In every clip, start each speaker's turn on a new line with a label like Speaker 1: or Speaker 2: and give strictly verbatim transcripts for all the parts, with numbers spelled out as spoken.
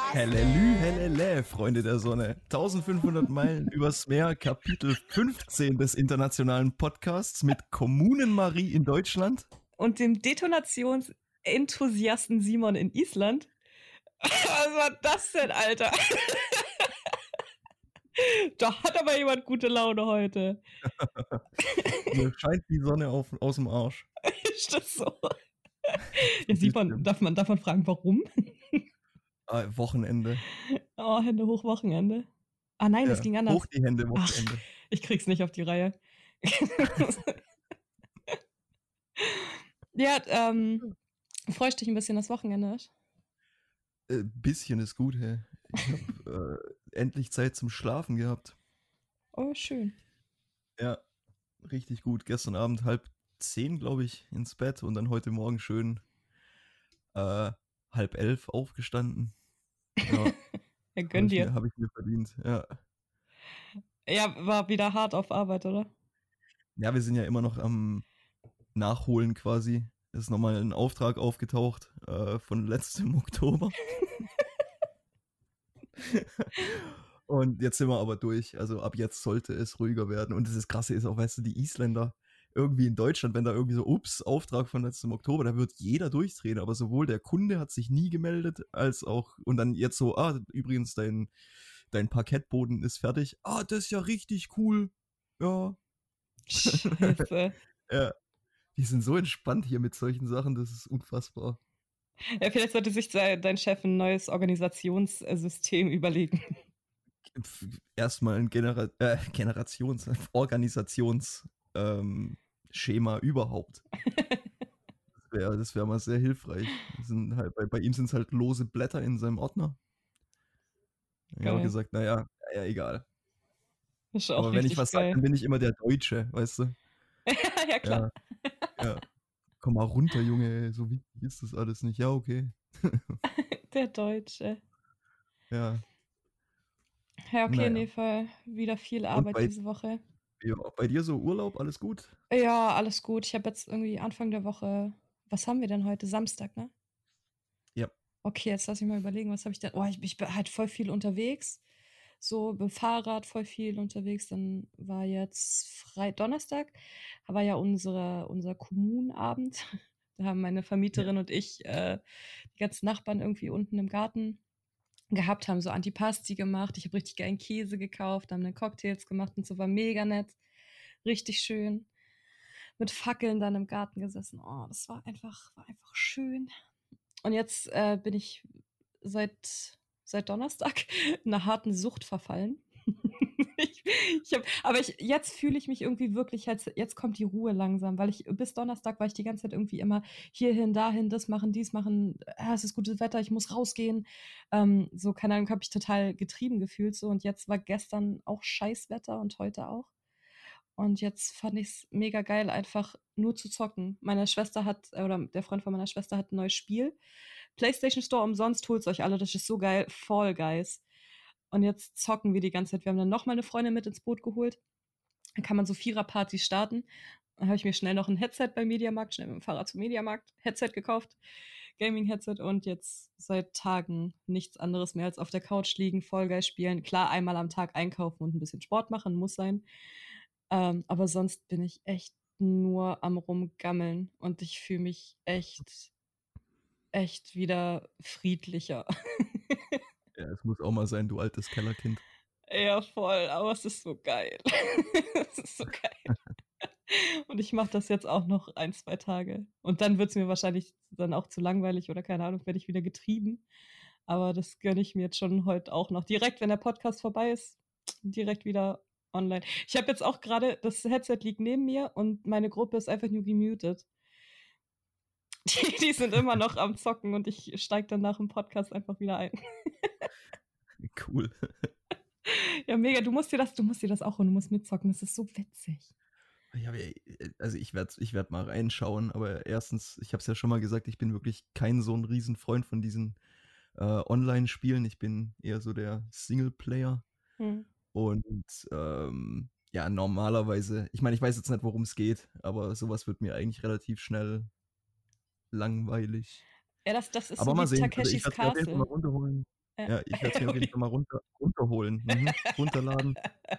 Speaker 1: Hellelü, hellele, Freunde der Sonne. eintausendfünfhundert Meilen übers Meer, Kapitel fünfzehn des internationalen Podcasts mit Kommunenmarie in Deutschland.
Speaker 2: Und dem Detonationsenthusiasten Simon in Island. Was war das denn, Alter? Da hat aber jemand gute Laune heute.
Speaker 1: Mir scheint die Sonne auf, aus dem Arsch.
Speaker 2: Ist das so? Ja, Simon, darf man, darf man fragen, warum?
Speaker 1: Ah, Wochenende.
Speaker 2: Oh, Hände hoch, Wochenende. Ah nein,
Speaker 1: Ja,
Speaker 2: das ging anders.
Speaker 1: Hoch die Hände, Wochenende.
Speaker 2: Ach, ich krieg's nicht auf die Reihe. Ja, ähm, freust dich ein bisschen, das Wochenende ist?
Speaker 1: Äh, bisschen ist gut, hey. Ich hab äh, endlich Zeit zum Schlafen gehabt.
Speaker 2: Oh, schön.
Speaker 1: Ja, richtig gut. Gestern Abend halb zehn, glaube ich, ins Bett und dann heute Morgen schön äh, halb elf aufgestanden. Ja,
Speaker 2: Ja, gönn dir.
Speaker 1: Habe ich mir verdient, ja.
Speaker 2: Ja, war wieder hart auf Arbeit, oder?
Speaker 1: Ja, wir sind ja immer noch am Nachholen quasi. Es ist nochmal ein Auftrag aufgetaucht äh, von letztem Oktober. Und jetzt sind wir aber durch. Also ab jetzt sollte es ruhiger werden. Und das Krasse ist auch, weißt du, die Isländer irgendwie in Deutschland, wenn da irgendwie so, ups, Auftrag von letztem Oktober, da wird jeder durchdrehen. Aber sowohl der Kunde hat sich nie gemeldet, als auch, und dann jetzt so, ah, übrigens, dein, dein Parkettboden ist fertig. Ah, das ist ja richtig cool. Ja.
Speaker 2: Scheiße.
Speaker 1: Ja. Die sind so entspannt hier mit solchen Sachen, das ist unfassbar.
Speaker 2: Ja, vielleicht sollte sich dein Chef ein neues Organisationssystem überlegen.
Speaker 1: Erstmal ein Genera- äh, Generations-, Organisationsschema ähm, überhaupt. Das wäre das wär mal sehr hilfreich. Das sind halt, bei, bei ihm sind es halt lose Blätter in seinem Ordner. Ich habe gesagt, naja, ja, egal.
Speaker 2: Ist auch
Speaker 1: Aber wenn ich was sage, dann bin ich immer der Deutsche, weißt du?
Speaker 2: Ja, klar.
Speaker 1: Ja, ja. Komm mal runter, Junge, so wichtig ist das alles nicht. Ja, okay.
Speaker 2: Der Deutsche.
Speaker 1: Ja.
Speaker 2: Ja, okay,
Speaker 1: Naja.
Speaker 2: in dem Fall wieder viel Arbeit
Speaker 1: bei,
Speaker 2: diese Woche.
Speaker 1: Ja, bei dir so Urlaub, alles gut?
Speaker 2: Ja, alles gut. Ich habe jetzt irgendwie Anfang der Woche, was haben wir denn heute? Samstag, ne?
Speaker 1: Ja.
Speaker 2: Okay, jetzt lass ich mal überlegen, was habe ich denn? Oh, ich, ich bin halt voll viel unterwegs. So mit dem Fahrrad voll viel unterwegs. Dann war jetzt Frei Donnerstag, war ja unsere, unser Kommunenabend. Da haben meine Vermieterin ja. und ich äh, die ganzen Nachbarn irgendwie unten im Garten gehabt, haben so Antipasti gemacht. Ich habe richtig geilen Käse gekauft, haben dann Cocktails gemacht und so, war mega nett. Richtig schön. Mit Fackeln dann im Garten gesessen. Oh, das war einfach, war einfach schön. Und jetzt äh, bin ich seit, seit Donnerstag in einer harten Sucht verfallen. ich, ich hab, aber ich, jetzt fühle ich mich irgendwie wirklich, als jetzt kommt die Ruhe langsam, weil ich bis Donnerstag war ich die ganze Zeit irgendwie immer hierhin, dahin, das machen, dies machen, ah, es ist gutes Wetter, ich muss rausgehen. Ähm, so, keine Ahnung, habe ich total getrieben gefühlt so, und jetzt war gestern auch Scheißwetter und heute auch. Und jetzt fand ich es mega geil, einfach nur zu zocken. Meine Schwester hat, oder der Freund von meiner Schwester hat ein neues Spiel. PlayStation Store umsonst, holt's euch alle, das ist so geil. Fall Guys. Und jetzt zocken wir die ganze Zeit. Wir haben dann noch mal eine Freundin mit ins Boot geholt. Dann kann man so Vierer-Partys starten. Dann habe ich mir schnell noch ein Headset beim Mediamarkt, schnell mit dem Fahrrad zum Mediamarkt, Headset gekauft, Gaming-Headset, und jetzt seit Tagen nichts anderes mehr als auf der Couch liegen, Fall Guys spielen. Klar, einmal am Tag einkaufen und ein bisschen Sport machen, muss sein. Ähm, aber sonst bin ich echt nur am Rumgammeln und ich fühle mich echt, echt wieder friedlicher.
Speaker 1: Ja, es muss auch mal sein, du altes Kellerkind.
Speaker 2: Ja, voll, aber es ist so geil. Es ist so geil. Und ich mache das jetzt auch noch ein, zwei Tage. Und dann wird es mir wahrscheinlich dann auch zu langweilig oder keine Ahnung, werde ich wieder getrieben. Aber das gönne ich mir jetzt schon heute auch noch. Direkt, wenn der Podcast vorbei ist, direkt wieder online. Ich habe jetzt auch gerade, das Headset liegt neben mir und meine Gruppe ist einfach nur gemutet. Die, die sind immer noch am Zocken und ich steige dann nach dem Podcast einfach wieder ein.
Speaker 1: Cool.
Speaker 2: Ja, mega. Du musst dir das, du musst dir das auch holen, du musst mitzocken. Das ist so witzig.
Speaker 1: Ja, also ich werde ich werd mal reinschauen, aber erstens, ich habe es ja schon mal gesagt, ich bin wirklich kein so ein Riesenfreund von diesen äh, Online-Spielen. Ich bin eher so der Singleplayer. Hm. Und ähm, ja, normalerweise, ich meine, ich weiß jetzt nicht, worum es geht, aber sowas wird mir eigentlich relativ schnell langweilig.
Speaker 2: Ja, das, das ist
Speaker 1: aber
Speaker 2: so
Speaker 1: mal
Speaker 2: wie
Speaker 1: sehen.
Speaker 2: Takeshis
Speaker 1: Also ich werde
Speaker 2: Castle.
Speaker 1: mal runterholen.
Speaker 2: Ja.
Speaker 1: Ja, ich werde es mir auf jeden
Speaker 2: Okay.
Speaker 1: Fall mal runter runterholen. Mhm. Runterladen.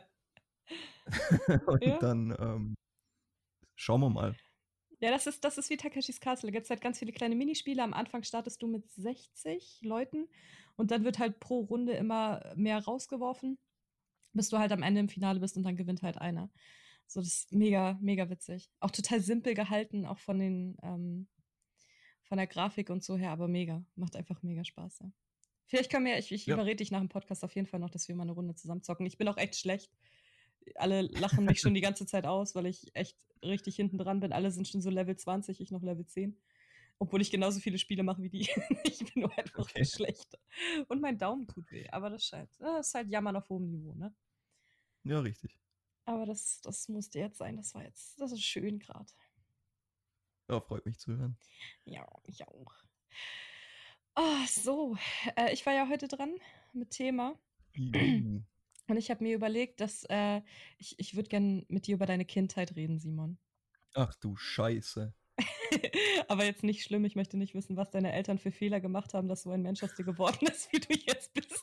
Speaker 1: Und
Speaker 2: Ja.
Speaker 1: dann, ähm, schauen wir mal.
Speaker 2: Ja, das ist das ist wie Takeshis Castle. Da gibt's halt ganz viele kleine Minispiele. Am Anfang startest du mit sechzig Leuten und dann wird halt pro Runde immer mehr rausgeworfen, bis du halt am Ende im Finale bist und dann gewinnt halt einer. So, das ist mega, mega witzig. Auch total simpel gehalten, auch von den, ähm, von der Grafik und so her, aber mega. Macht einfach mega Spaß, ja. Vielleicht können wir, ich, ich
Speaker 1: Ja.
Speaker 2: überrede dich nach dem Podcast auf jeden Fall noch, dass wir mal eine Runde zusammen zocken. Ich bin auch echt schlecht. Alle lachen mich schon die ganze Zeit aus, weil ich echt richtig hinten dran bin. Alle sind schon so Level zwanzig, ich noch Level zehn. Obwohl ich genauso viele Spiele mache wie die. Ich bin nur einfach
Speaker 1: Okay.
Speaker 2: schlecht. Und mein Daumen tut weh. Aber das ist halt, das ist halt Jammern auf hohem Niveau, ne?
Speaker 1: Ja, richtig.
Speaker 2: Aber das, das musste jetzt sein. Das war jetzt, das ist schön gerade.
Speaker 1: Ja, freut mich zu hören.
Speaker 2: Ja, ich auch. Ah, so. Äh, ich war ja heute dran mit Thema.
Speaker 1: Juhu.
Speaker 2: Und ich habe mir überlegt, dass äh, ich, ich würde gern mit dir über deine Kindheit reden, Simon.
Speaker 1: Ach du Scheiße.
Speaker 2: Aber jetzt nicht schlimm. Ich möchte nicht wissen, was deine Eltern für Fehler gemacht haben, dass so ein Mensch aus dir geworden ist, wie du jetzt bist.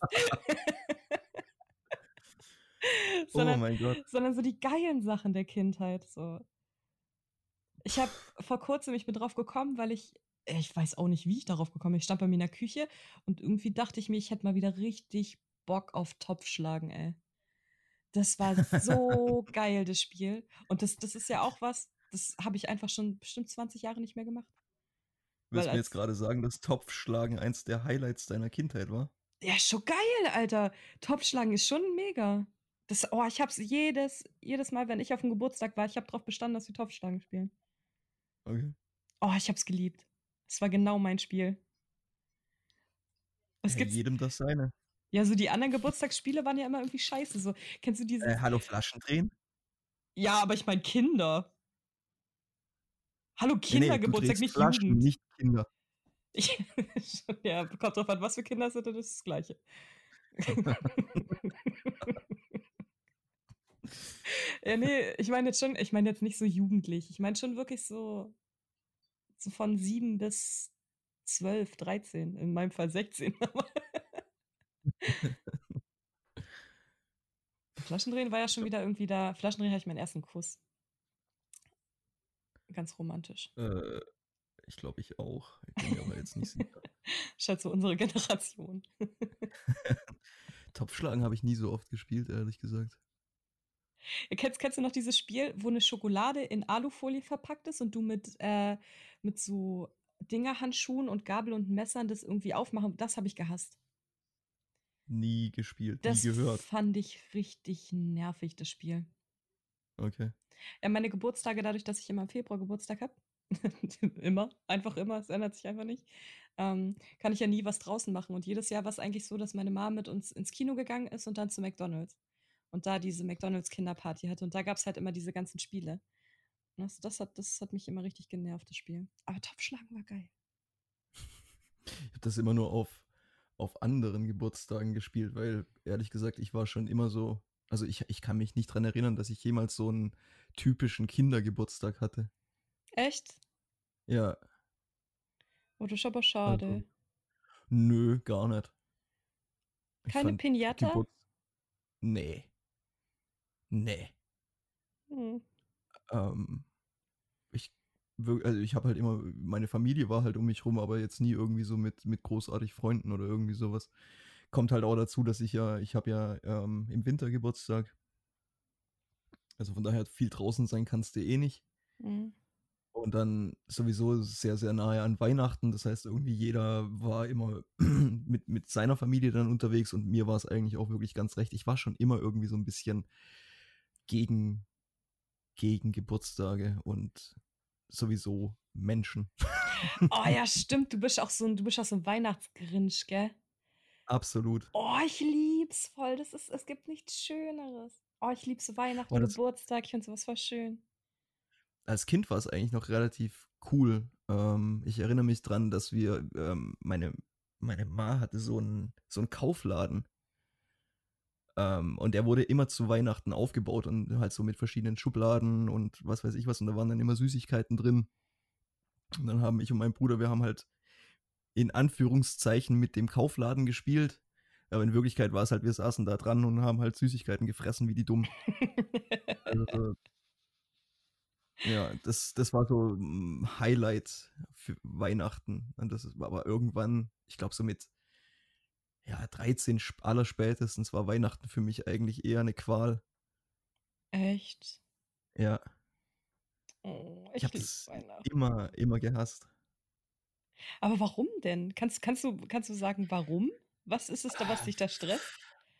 Speaker 1: Oh
Speaker 2: sondern,
Speaker 1: mein Gott.
Speaker 2: sondern so die geilen Sachen der Kindheit. So. Ich habe vor kurzem, ich bin drauf gekommen, weil ich, ich weiß auch nicht, wie ich darauf gekommen bin. Ich stand bei mir in der Küche und irgendwie dachte ich mir, ich hätte mal wieder richtig Bock auf Topfschlagen, ey. Das war so geil, das Spiel. Und das, das ist ja auch was, das habe ich einfach schon bestimmt zwanzig Jahre nicht mehr gemacht. Weil
Speaker 1: Willst du mir jetzt
Speaker 2: als,
Speaker 1: gerade sagen, dass Topfschlagen eins der Highlights deiner Kindheit war?
Speaker 2: ja, schon geil, Alter. Topfschlagen ist schon mega. Das, oh, ich hab's jedes, jedes Mal, wenn ich auf dem Geburtstag war, ich habe darauf bestanden, dass wir Topfschlagen spielen.
Speaker 1: Okay.
Speaker 2: Oh, ich hab's geliebt. Es war genau mein Spiel. Was
Speaker 1: Ja,
Speaker 2: gibt's?
Speaker 1: jedem das seine.
Speaker 2: Ja, so die anderen Geburtstagsspiele waren ja immer irgendwie scheiße. So, kennst du dieses?
Speaker 1: Äh, hallo Flaschen drehen?
Speaker 2: Ja, aber ich meine Kinder. Hallo
Speaker 1: Nee, nee, du
Speaker 2: Kindergeburtstag,
Speaker 1: drehst
Speaker 2: nicht
Speaker 1: Flaschen,
Speaker 2: Jugend.
Speaker 1: nicht Kinder.
Speaker 2: Ich, ja, kommt drauf an, was für Kinder sind, das ist das Gleiche. Ja, nee, ich meine jetzt schon, ich meine jetzt nicht so jugendlich. Ich meine schon wirklich so, so von sieben bis zwölf, dreizehn, in meinem Fall sechzehn. Flaschendrehen war ja schon wieder irgendwie da. Flaschendrehen hatte ich meinen ersten Kuss. Ganz romantisch.
Speaker 1: Äh, ich glaube, ich auch. Ich bin mir aber jetzt nicht sicher.
Speaker 2: Scheint so unsere Generation.
Speaker 1: Topfschlagen habe ich nie so oft gespielt, ehrlich gesagt.
Speaker 2: Kennst, kennst du noch dieses Spiel, wo eine Schokolade in Alufolie verpackt ist und du mit, äh, mit so Dingerhandschuhen und Gabel und Messern das irgendwie aufmachen? Das habe ich gehasst.
Speaker 1: Nie gespielt, nie
Speaker 2: Das
Speaker 1: gehört.
Speaker 2: fand ich richtig nervig, das Spiel.
Speaker 1: Okay.
Speaker 2: Ja, meine Geburtstage, dadurch, dass ich immer im Februar Geburtstag habe, immer, einfach immer, es ändert sich einfach nicht, ähm, kann ich ja nie was draußen machen. Und jedes Jahr war es eigentlich so, dass meine Mom mit uns ins Kino gegangen ist und dann zu McDonalds. Und da diese McDonalds-Kinderparty hatte. Und da gab es halt immer diese ganzen Spiele. Und Das, das, hat, das hat mich immer richtig genervt, das Spiel. Aber Topfschlagen war geil.
Speaker 1: Ich habe das immer nur auf, auf anderen Geburtstagen gespielt, weil ehrlich gesagt, ich war schon immer so, also ich, ich kann mich nicht dran erinnern, dass ich jemals so einen typischen Kindergeburtstag hatte.
Speaker 2: Echt?
Speaker 1: Ja,
Speaker 2: Oh, das ist aber
Speaker 1: also
Speaker 2: schade.
Speaker 1: nö, gar nicht. Ich
Speaker 2: Keine
Speaker 1: fand
Speaker 2: Pinata?
Speaker 1: Geburt, nee, nee.
Speaker 2: Hm.
Speaker 1: Ähm, ich wir- also ich habe halt immer, meine Familie war halt um mich rum, aber jetzt nie irgendwie so mit, mit großartig Freunden oder irgendwie sowas. Kommt halt auch dazu, dass ich ja, ich habe ja ähm, im Winter Geburtstag. Also von daher viel draußen sein kannst du eh nicht.
Speaker 2: Hm.
Speaker 1: Und dann sowieso sehr, sehr nahe an Weihnachten. Das heißt, irgendwie jeder war immer mit, mit seiner Familie dann unterwegs und mir war es eigentlich auch wirklich ganz recht. Ich war schon immer irgendwie so ein bisschen gegen, gegen Geburtstage und sowieso Menschen.
Speaker 2: Oh ja, stimmt. Du bist auch so ein, du bist auch so ein Weihnachtsgrinch, gell?
Speaker 1: Absolut.
Speaker 2: Oh, ich lieb's voll. Das ist, es gibt nichts Schöneres. Oh, ich lieb so Weihnachten,
Speaker 1: Und das,
Speaker 2: Geburtstag. Ich finde sowas voll schön.
Speaker 1: als Kind war es eigentlich noch relativ cool. Ähm, ich erinnere mich dran, dass wir, ähm, meine, meine Ma hatte so einen, so einen Kaufladen. Ähm, und der wurde immer zu Weihnachten aufgebaut und halt so mit verschiedenen Schubladen und was weiß ich was. Und da waren dann immer Süßigkeiten drin. Und dann haben ich und mein Bruder, wir haben halt in Anführungszeichen mit dem Kaufladen gespielt. Aber in Wirklichkeit war es halt, wir saßen da dran und haben halt Süßigkeiten gefressen wie die Dummen. Also, ja, das das war so 'n Highlight für Weihnachten. Und das ist aber irgendwann, ich glaube so mit, ja, dreizehn sp allerspätestens war Weihnachten für mich eigentlich eher 'ne Qual.
Speaker 2: Echt?
Speaker 1: Ja.
Speaker 2: Oh,
Speaker 1: Ich
Speaker 2: ich
Speaker 1: habe
Speaker 2: liebe
Speaker 1: das immer,
Speaker 2: Weihnachten.
Speaker 1: immer gehasst.
Speaker 2: Aber warum denn? Kannst kannst du kannst du sagen, warum? Was ist es da, was
Speaker 1: Ah,
Speaker 2: dich da stresst?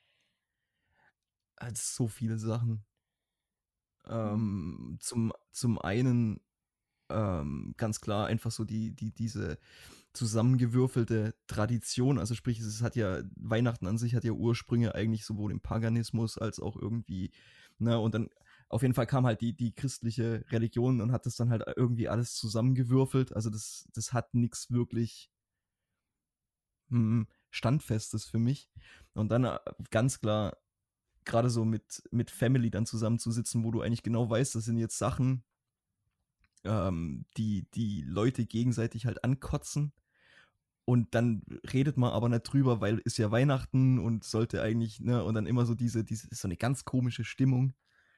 Speaker 1: ah, so viele Sachen.
Speaker 2: Mhm.
Speaker 1: Ähm, zum zum einen, ähm, ganz klar einfach so die die diese zusammengewürfelte Tradition. Also sprich, es hat ja Weihnachten an sich hat ja Ursprünge eigentlich sowohl im Paganismus als auch irgendwie, ne, und dann auf jeden Fall kam halt die die christliche Religion und hat das dann halt irgendwie alles zusammengewürfelt. Also das das hat nix wirklich, hm, Standfestes für mich. Und dann, äh, ganz klar, grade so mit mit Family dann zusammenzusitzen, wo du eigentlich genau weißt, das sind jetzt Sachen, ähm, die die Leute gegenseitig halt ankotzen. Und dann redet man aber nicht drüber, weil ist ja Weihnachten und sollte eigentlich, ne, und dann immer so diese diese so 'ne ganz komische Stimmung.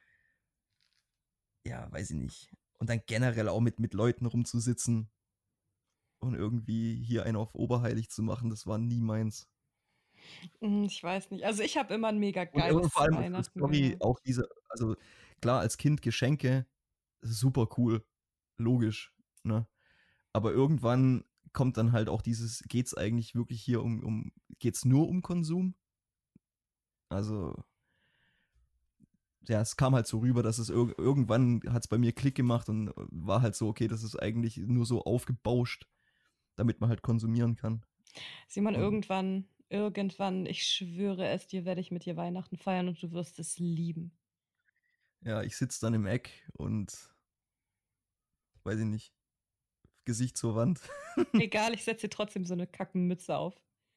Speaker 1: Ja, weiß ich nicht. Und dann generell auch mit mit Leuten rumzusitzen und irgendwie hier einen auf oberheilig zu machen, das war nie meins.
Speaker 2: Hm, ich weiß nicht. Also, ich habe immer 'n mega
Speaker 1: Und und vor
Speaker 2: geiles
Speaker 1: allem, so
Speaker 2: Weihnachten
Speaker 1: sorry,
Speaker 2: gehabt.
Speaker 1: auch diese, also klar, als Kind Geschenke, super cool, logisch, ne? Aber irgendwann kommt dann halt auch dieses, geht's eigentlich wirklich hier um um geht's nur um Konsum? Also, ja, es kam halt so rüber, dass es irg irgendwann hat's bei mir Klick gemacht und war halt so: Okay, das ist eigentlich nur so aufgebauscht, damit man halt konsumieren kann.
Speaker 2: Simon,
Speaker 1: Und
Speaker 2: irgendwann irgendwann, ich schwöre es dir, werde ich mit dir Weihnachten feiern und du wirst es lieben.
Speaker 1: ja, ich sitze dann im Eck und weiß ich nicht, Gesicht zur Wand.
Speaker 2: Egal, ich setze dir trotzdem so 'ne Kackmütze auf.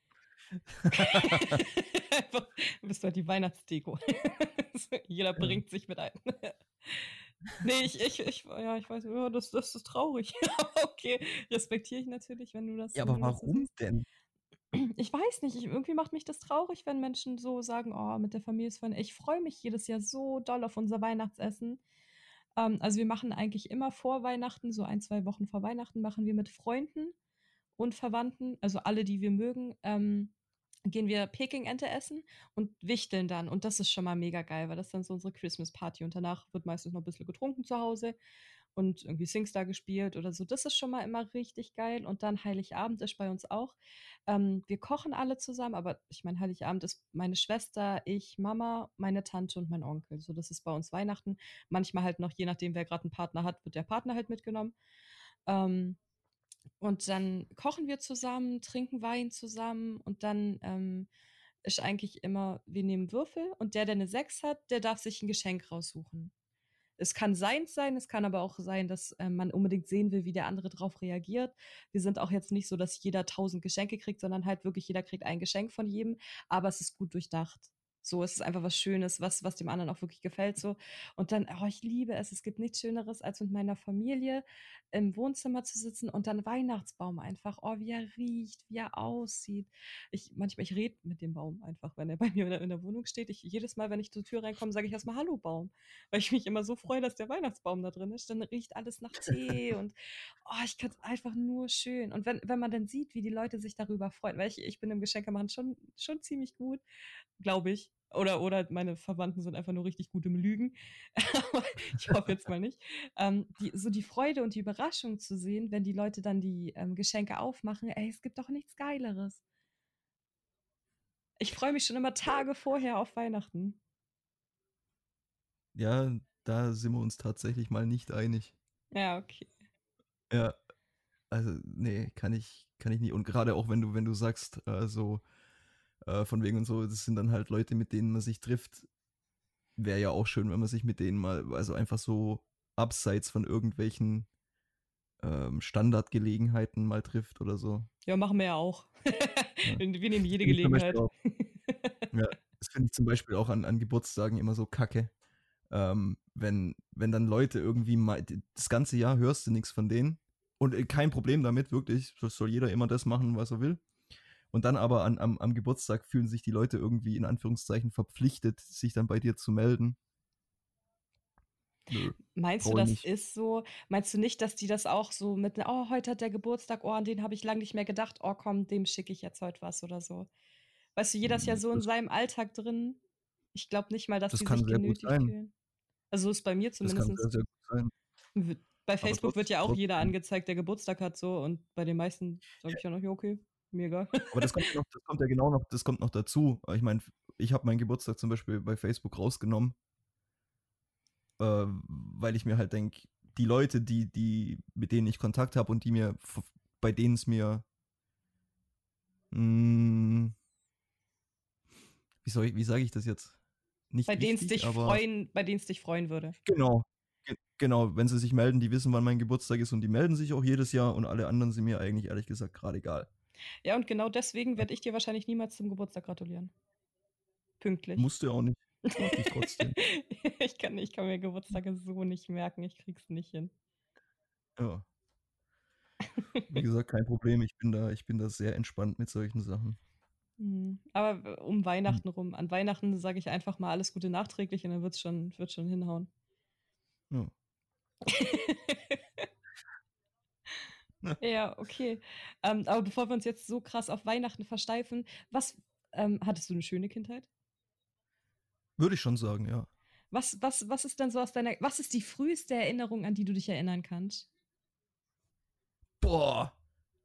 Speaker 2: Einfach, du bist halt die Weihnachtsdeko. Jeder
Speaker 1: Ja.
Speaker 2: bringt sich mit ein. Ne, ich ich ich ja, ich weiß, ja, das das ist traurig. Okay, respektiere ich natürlich, wenn du das
Speaker 1: Ja,
Speaker 2: wenn
Speaker 1: aber
Speaker 2: du das so
Speaker 1: warum
Speaker 2: siehst.
Speaker 1: denn?
Speaker 2: Ich weiß nicht, ich irgendwie macht mich das traurig, wenn Menschen so sagen: „Oh, mit der Familie ist fun“. Ich freue mich jedes Jahr so doll auf unser Weihnachtsessen. Ähm, also, wir machen eigentlich immer vor Weihnachten, so ein zwei Wochen vor Weihnachten machen wir mit Freunden und Verwandten, also alle, die wir mögen, ähm, gehen wir Pekingente essen und wichteln dann. Und das ist schon mal mega geil, weil das ist dann so unsere Christmas Party und danach wird meistens noch 'n bisschen getrunken zu Hause und irgendwie SingStar gespielt oder so. Das ist schon mal immer richtig geil und dann Heiligabend ist bei uns auch. Ähm, wir kochen alle zusammen, aber ich meine, Heiligabend ist meine Schwester, ich, Mama, meine Tante und mein Onkel. So, das ist bei uns Weihnachten. Manchmal halt noch, je nachdem, wer grad 'n Partner hat, wird der Partner halt mitgenommen. Ähm, und dann kochen wir zusammen, trinken Wein zusammen und dann, ähm, ist eigentlich immer, wir nehmen Würfel und der, der 'ne sechs hat, der darf sich 'n Geschenk raussuchen. Es kann seins sein, es kann aber auch sein, dass, ähm, man unbedingt sehen will, wie der andere drauf reagiert. Wir sind auch jetzt nicht so, dass jeder tausend Geschenke kriegt, sondern halt wirklich jeder kriegt ein Geschenk von jedem, aber es ist gut durchdacht. So, es ist einfach was Schönes, was was dem anderen auch wirklich gefällt so. Und dann, oh, ich liebe es. Es gibt nichts Schöneres, als mit meiner Familie im Wohnzimmer zu sitzen und dann Weihnachtsbaum einfach. Oh, wie er riecht, wie er aussieht. Ich manchmal ich rede mit dem Baum einfach, wenn er bei mir in der in der Wohnung steht. Ich jedes Mal, wenn ich zur Tür reinkomme, sage ich erst mal: „Hallo Baum“, weil ich mich immer so freue, dass der Weihnachtsbaum da drin ist. Dann riecht alles nach Tee und, oh, ich finde es einfach nur schön. Und wenn wenn man dann sieht, wie die Leute sich darüber freuen, weil ich ich bin im Geschenkemachen schon schon ziemlich gut, glaube ich. Oder oder meine Verwandten sind einfach nur richtig gut im Lügen. Aber ich hoffe jetzt mal nicht. Ähm, die so die Freude und die Überraschung zu sehen, wenn die Leute dann die, ähm, Geschenke aufmachen, ey, es gibt doch nichts Geileres. Ich freue mich schon immer Tage vorher auf Weihnachten.
Speaker 1: Ja, da sind wir uns tatsächlich mal nicht einig.
Speaker 2: Ja, okay.
Speaker 1: Ja, also, ne, kann ich kann ich nicht. Und grade auch, wenn du wenn du sagst, äh, so, äh, von wegen und so, das sind dann halt Leute, mit denen man sich trifft. Wäre ja auch schön, wenn man sich mit denen mal, also einfach so abseits von irgendwelchen, ähm, Standardgelegenheiten mal trifft oder so.
Speaker 2: Ja, machen wir ja auch.
Speaker 1: Ja.
Speaker 2: Wir wir nehmen
Speaker 1: Das
Speaker 2: jede
Speaker 1: finde ich zum Beispiel
Speaker 2: Gelegenheit.
Speaker 1: auch ja, das finde ich zum Beispiel auch an an Geburtstagen immer so kacke, ähm, wenn wenn dann Leute irgendwie mal d das ganze Jahr hörst du nix von denen und, äh, kein Problem damit, wirklich. Das soll jeder immer das machen, was er will. Und dann aber an, am, am Geburtstag fühlen sich die Leute irgendwie in Anführungszeichen verpflichtet, sich dann bei dir zu melden. Nö,
Speaker 2: Meinst du,
Speaker 1: brauche ich
Speaker 2: das
Speaker 1: nicht.
Speaker 2: ist so? Meinst du nicht, dass die das auch so mit, ne, oh, heute hat der Geburtstag, oh, an den habe ich lange nicht mehr gedacht, oh, komm, dem schicke ich jetzt heute was oder so? Weißt du, jeder ist ja
Speaker 1: Hm,
Speaker 2: so in
Speaker 1: Das,
Speaker 2: seinem Alltag drin. Ich glaube nicht mal, dass
Speaker 1: das
Speaker 2: die
Speaker 1: kann
Speaker 2: sich
Speaker 1: sehr gut
Speaker 2: genötigt
Speaker 1: sein.
Speaker 2: fühlen. Also ist bei mir
Speaker 1: Das kann
Speaker 2: zumindest.
Speaker 1: sehr, sehr gut sein.
Speaker 2: Bei
Speaker 1: Aber
Speaker 2: Facebook wird
Speaker 1: trotz,
Speaker 2: ja auch jeder
Speaker 1: trotzdem.
Speaker 2: angezeigt, der Geburtstag hat, so. Und bei den meisten sage ich ja noch, ja, okay, mir egal.
Speaker 1: Aber das kommt ja noch, das kommt ja genau noch, das kommt noch dazu. Ich meine, ich habe meinen Geburtstag zum Beispiel bei Facebook rausgenommen, äh, weil ich mir halt denke, die Leute, die, die, mit denen ich Kontakt habe und die mir, f- bei denen es mir, mh, wie soll ich, wie sage ich das jetzt?
Speaker 2: Bei
Speaker 1: Nicht
Speaker 2: denen es
Speaker 1: wichtig,
Speaker 2: dich
Speaker 1: aber
Speaker 2: freuen, bei denen es dich freuen würde.
Speaker 1: genau. Ge- Genau, wenn sie sich melden, die wissen, wann mein Geburtstag ist und die melden sich auch jedes Jahr und alle anderen sind mir eigentlich ehrlich gesagt gerade egal.
Speaker 2: Ja, und genau deswegen werde ich dir wahrscheinlich niemals zum Geburtstag gratulieren. Pünktlich.
Speaker 1: Musst du ja auch nicht. Ich mag dich trotzdem.
Speaker 2: ich, kann, ich kann mir Geburtstage so nicht merken, ich krieg's nicht hin.
Speaker 1: Ja. Wie gesagt, kein Problem. Ich bin da, ich bin da sehr entspannt mit solchen Sachen.
Speaker 2: Hm. Aber um
Speaker 1: Hm.
Speaker 2: Weihnachten rum. An Weihnachten sage ich einfach mal alles Gute nachträglich und dann wird's schon, wird schon hinhauen.
Speaker 1: Ja. Ja.
Speaker 2: Ja, okay. Ähm, aber bevor wir uns jetzt so krass auf Weihnachten versteifen, was ähm, hattest du eine schöne Kindheit?
Speaker 1: Würde ich schon sagen, ja.
Speaker 2: Was, was, was ist denn so aus deiner, was ist die früheste Erinnerung, an die du dich erinnern kannst?
Speaker 1: Boah.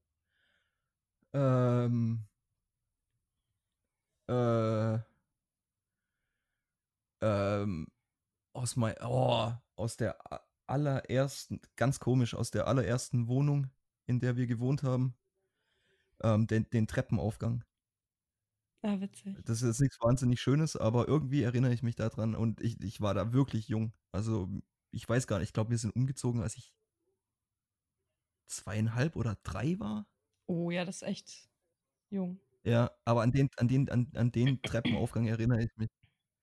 Speaker 1: Ähm. Äh. Ähm. Aus mein, oh, aus der a- allerersten, ganz komisch, aus der allerersten Wohnung, in der wir gewohnt haben, ähm, den, den Treppenaufgang.
Speaker 2: Ah, witzig.
Speaker 1: Das ist jetzt nichts wahnsinnig Schönes, aber irgendwie erinnere ich mich daran und ich, ich war da wirklich jung. Also, ich weiß gar nicht, ich glaube, wir sind umgezogen, als ich zweieinhalb oder drei war.
Speaker 2: Oh ja, das ist echt jung.
Speaker 1: Ja, aber an den, an den, an, an den Treppenaufgang erinnere ich mich.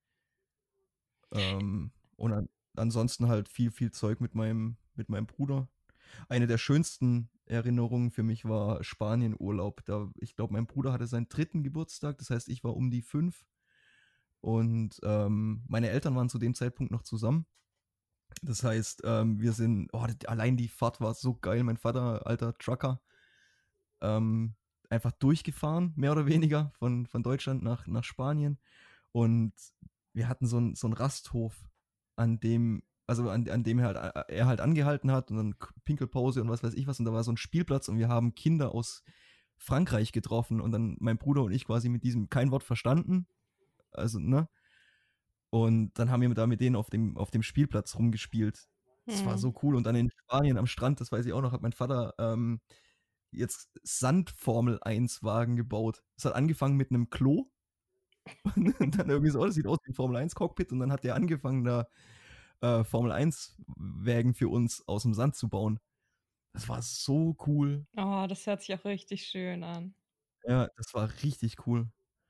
Speaker 1: Ähm, und an, ansonsten halt viel, viel Zeug mit meinem, mit meinem Bruder. Eine der schönsten Erinnerungen für mich war Spanienurlaub. Da, ich glaube, mein Bruder hatte seinen dritten Geburtstag, das heißt, ich war um die fünf. Und ähm, meine Eltern waren zu dem Zeitpunkt noch zusammen. Das heißt, ähm, wir sind, oh, allein die Fahrt war so geil. Mein Vater, alter Trucker, ähm, einfach durchgefahren, mehr oder weniger, von, von Deutschland nach, nach Spanien. Und wir hatten so einen so einen Rasthof, an dem, also an, an dem er halt, er halt angehalten hat und dann Pinkelpause und was weiß ich was. Und da war so ein Spielplatz und wir haben Kinder aus Frankreich getroffen und dann mein Bruder und ich quasi mit diesem kein Wort verstanden. Also, ne? Und dann haben wir da mit denen auf dem, auf dem Spielplatz rumgespielt. Das war
Speaker 2: Hm.
Speaker 1: so cool. Und dann in Spanien am Strand, das weiß ich auch noch, hat mein Vater ähm, jetzt Sand-Formel eins Wagen gebaut. Es hat angefangen mit einem Klo und dann irgendwie so, oh, das sieht aus wie ein Formel eins Cockpit und dann hat der angefangen, da äh, Formel eins Wägen für uns aus dem Sand zu bauen. Das war so cool.
Speaker 2: Oh, das hört sich auch richtig schön an.
Speaker 1: Ja, das war richtig cool.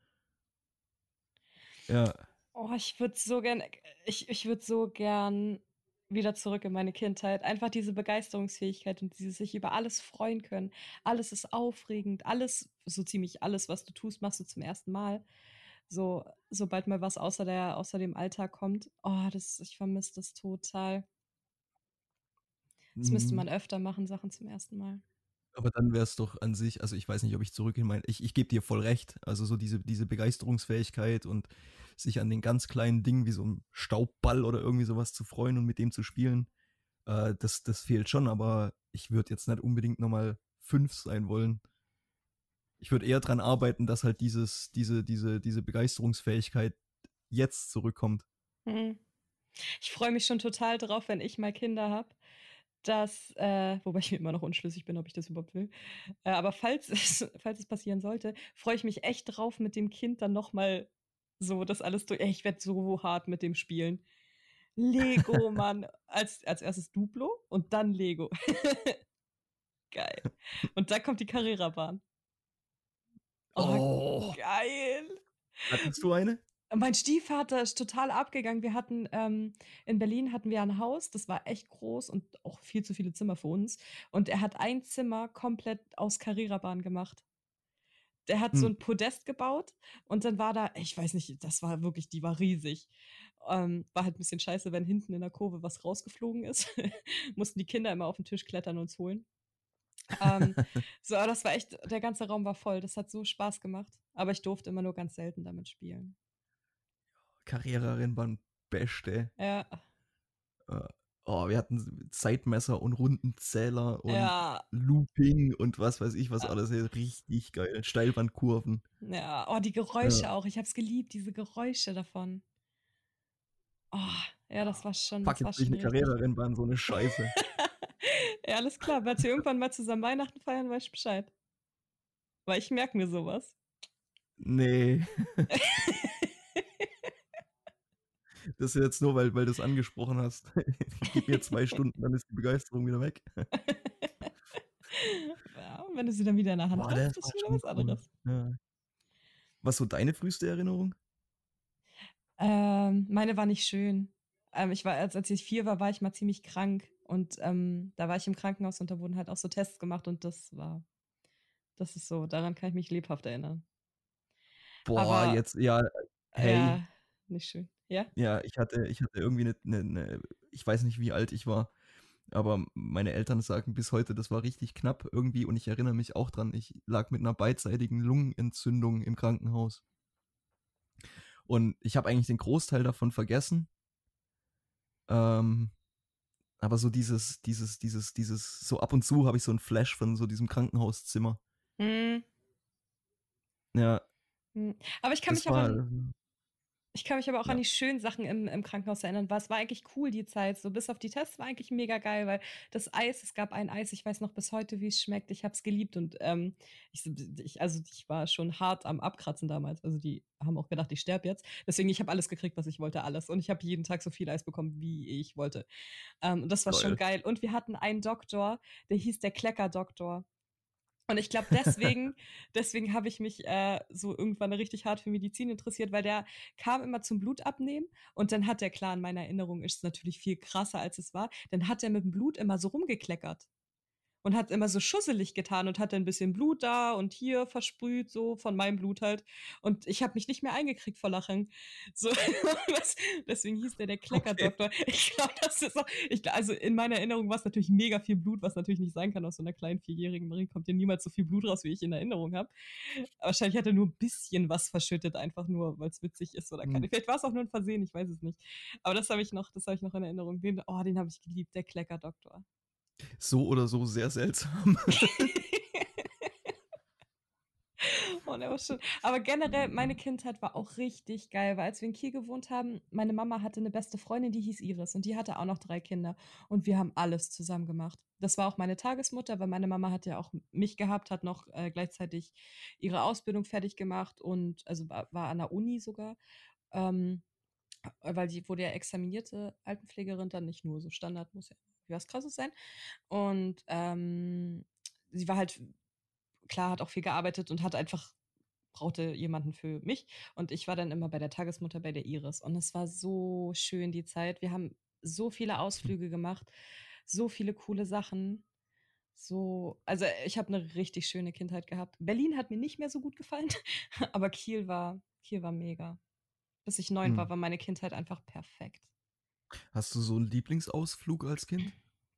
Speaker 1: Ja.
Speaker 2: Oh, ich würde so gern, ich, ich würde so gern wieder zurück in meine Kindheit. Einfach diese Begeisterungsfähigkeit und dieses sich über alles freuen können. Alles ist aufregend. Alles, so ziemlich alles, was du tust, machst du zum ersten Mal. So, sobald mal was außer der, außer dem Alltag kommt. Oh, das, ich vermisse das total. Das müsste
Speaker 1: Mhm.
Speaker 2: man öfter machen, Sachen zum ersten Mal.
Speaker 1: Aber dann wäre es doch an sich, also ich weiß nicht, ob ich zurück in mein, ich, ich gebe dir voll recht, also so diese, diese Begeisterungsfähigkeit und sich an den ganz kleinen Dingen wie so einem Staubball oder irgendwie sowas zu freuen und mit dem zu spielen, äh, das, das fehlt schon, aber ich würde jetzt nicht unbedingt nochmal fünf sein wollen. Ich würde eher dran arbeiten, dass halt dieses, diese, diese, diese Begeisterungsfähigkeit jetzt zurückkommt.
Speaker 2: Hm. Ich freue mich schon total drauf, wenn ich mal Kinder habe, dass, äh, wobei ich mir immer noch unschlüssig bin, ob ich das überhaupt will. Äh, aber falls es, falls es passieren sollte, freue ich mich echt drauf, mit dem Kind dann nochmal so das alles durch. Ey, ich werde so hart mit dem spielen. Lego, Mann. Als, als erstes Duplo und dann Lego. Geil. Und dann kommt die Carrera-Bahn. Oh,
Speaker 1: Oh,
Speaker 2: geil.
Speaker 1: hattest du eine?
Speaker 2: Mein Stiefvater ist total abgegangen. Wir hatten ähm, in Berlin hatten wir ein Haus, das war echt groß und auch viel zu viele Zimmer für uns. Und er hat ein Zimmer komplett aus Carrera-Bahn gemacht. Der hat so
Speaker 1: Hm.
Speaker 2: ein Podest gebaut und dann war da, ich weiß nicht, das war wirklich, die war riesig. Ähm, war halt ein bisschen scheiße, wenn hinten in der Kurve was rausgeflogen ist. Mussten die Kinder immer auf den Tisch klettern und uns holen. Ähm, so, aber das war echt, der ganze Raum war voll. Das hat so Spaß gemacht. Aber ich durfte immer nur ganz selten damit spielen.
Speaker 1: Carrera-Rennbahn, beste.
Speaker 2: Ja,
Speaker 1: Äh, oh, wir hatten Zeitmesser und Rundenzähler und
Speaker 2: ja,
Speaker 1: Looping und was weiß ich was
Speaker 2: ja.
Speaker 1: alles. Ey, richtig geil. Steilwandkurven.
Speaker 2: Ja, oh, die
Speaker 1: Ja.
Speaker 2: Geräusche auch. Ich habe es geliebt, diese Geräusche davon. Oh, ja, das war schon,
Speaker 1: Fuck,
Speaker 2: das war
Speaker 1: jetzt will ich
Speaker 2: schon
Speaker 1: eine
Speaker 2: richtig.
Speaker 1: Carrera-Rennbahn, so eine Scheiße.
Speaker 2: Ja, alles klar. Wenn wir irgendwann mal zusammen Weihnachten feiern, weiß ich Bescheid. Weil ich merke mir sowas.
Speaker 1: Nee, das ist jetzt nur, weil, weil du es angesprochen hast. Gib mir zwei Stunden, dann ist die Begeisterung wieder weg.
Speaker 2: Ja, und wenn du sie dann wieder in der Hand
Speaker 1: Boah,
Speaker 2: hast,
Speaker 1: das
Speaker 2: ist
Speaker 1: war
Speaker 2: wieder
Speaker 1: schon
Speaker 2: was
Speaker 1: cool.
Speaker 2: anderes.
Speaker 1: Ja. Was so deine früheste Erinnerung?
Speaker 2: Ähm, meine war nicht schön. Ähm, ich war, als, als ich vier war, war ich mal ziemlich krank. Und ähm, da war ich im Krankenhaus und da wurden halt auch so Tests gemacht und das war, das ist so, daran kann ich mich lebhaft erinnern.
Speaker 1: Boah,
Speaker 2: Aber
Speaker 1: jetzt, ja, hey,
Speaker 2: ja, nicht schön. Ja?
Speaker 1: ja, ich hatte, ich hatte irgendwie eine, eine, eine, ich weiß nicht, wie alt ich war, aber meine Eltern sagen bis heute, das war richtig knapp irgendwie und ich erinnere mich auch dran, ich lag mit einer beidseitigen Lungenentzündung im Krankenhaus und ich habe eigentlich den Großteil davon vergessen, ähm, aber so dieses, dieses, dieses, dieses, so ab und zu habe ich so einen Flash von so diesem Krankenhauszimmer.
Speaker 2: Hm,
Speaker 1: Ja,
Speaker 2: hm. Aber ich kann
Speaker 1: das
Speaker 2: mich auch
Speaker 1: war,
Speaker 2: an, ich kann mich aber auch an
Speaker 1: ja,
Speaker 2: die schönen Sachen im, im Krankenhaus erinnern. War, es war eigentlich cool, die Zeit. So bis auf die Tests war eigentlich mega geil, weil das Eis, es gab ein Eis, ich weiß noch bis heute, wie es schmeckt. Ich habe es geliebt und ähm, ich, ich, also ich war schon hart am Abkratzen damals. Also die haben auch gedacht, ich sterbe jetzt. Deswegen, ich habe alles gekriegt, was ich wollte, alles. Und ich habe jeden Tag so viel Eis bekommen, wie ich wollte. Ähm, und das war schon
Speaker 1: geil.
Speaker 2: geil. Und wir hatten einen Doktor, der hieß der Klecker-Doktor. Und ich glaube, deswegen, deswegen habe ich mich äh, so irgendwann richtig hart für Medizin interessiert, weil der kam immer zum Blutabnehmen und dann hat der, klar, in meiner Erinnerung ist es natürlich viel krasser, als es war, dann hat er mit dem Blut immer so rumgekleckert und hat immer so schusselig getan und hatte ein bisschen Blut da und hier versprüht, so von meinem Blut halt. Und ich habe mich nicht mehr eingekriegt vor Lachen. So, was, deswegen hieß der der
Speaker 1: Okay.
Speaker 2: Kleckerdoktor. Ich glaube, das ist auch, ich, also in meiner Erinnerung war es natürlich mega viel Blut, was natürlich nicht sein kann aus so einer kleinen vierjährigen Marie. Kommt ja niemals so viel Blut raus, wie ich in Erinnerung habe. Wahrscheinlich hat er nur ein bisschen was verschüttet, einfach nur, weil es witzig ist oder
Speaker 1: Hm.
Speaker 2: keine. Vielleicht war es auch nur ein Versehen, ich weiß es nicht. Aber das habe ich noch, das habe ich noch in Erinnerung. Den, oh, den habe ich geliebt, der Kleckerdoktor.
Speaker 1: So oder so sehr seltsam.
Speaker 2: Oh, der war schön. Aber generell, meine Kindheit war auch richtig geil, weil als wir in Kiel gewohnt haben, meine Mama hatte eine beste Freundin, die hieß Iris und die hatte auch noch drei Kinder und wir haben alles zusammen gemacht. Das war auch meine Tagesmutter, weil meine Mama hat ja auch mich gehabt, hat noch äh, gleichzeitig ihre Ausbildung fertig gemacht und also war, war an der Uni sogar, ähm, weil die wurde ja examinierte Altenpflegerin, dann nicht nur so Standard, muss ja was Krasses sein. Und ähm, sie war halt, klar, hat auch viel gearbeitet und hat einfach brauchte jemanden für mich. Und ich war dann immer bei der Tagesmutter bei der Iris. Und es war so schön, die Zeit. Wir haben so viele Ausflüge gemacht, so viele coole Sachen. So, also ich habe eine richtig schöne Kindheit gehabt. Berlin hat mir nicht mehr so gut gefallen, aber Kiel war, Kiel war mega. Bis ich neun
Speaker 1: Hm.
Speaker 2: war, war meine Kindheit einfach perfekt.
Speaker 1: Hast du so einen Lieblingsausflug als Kind?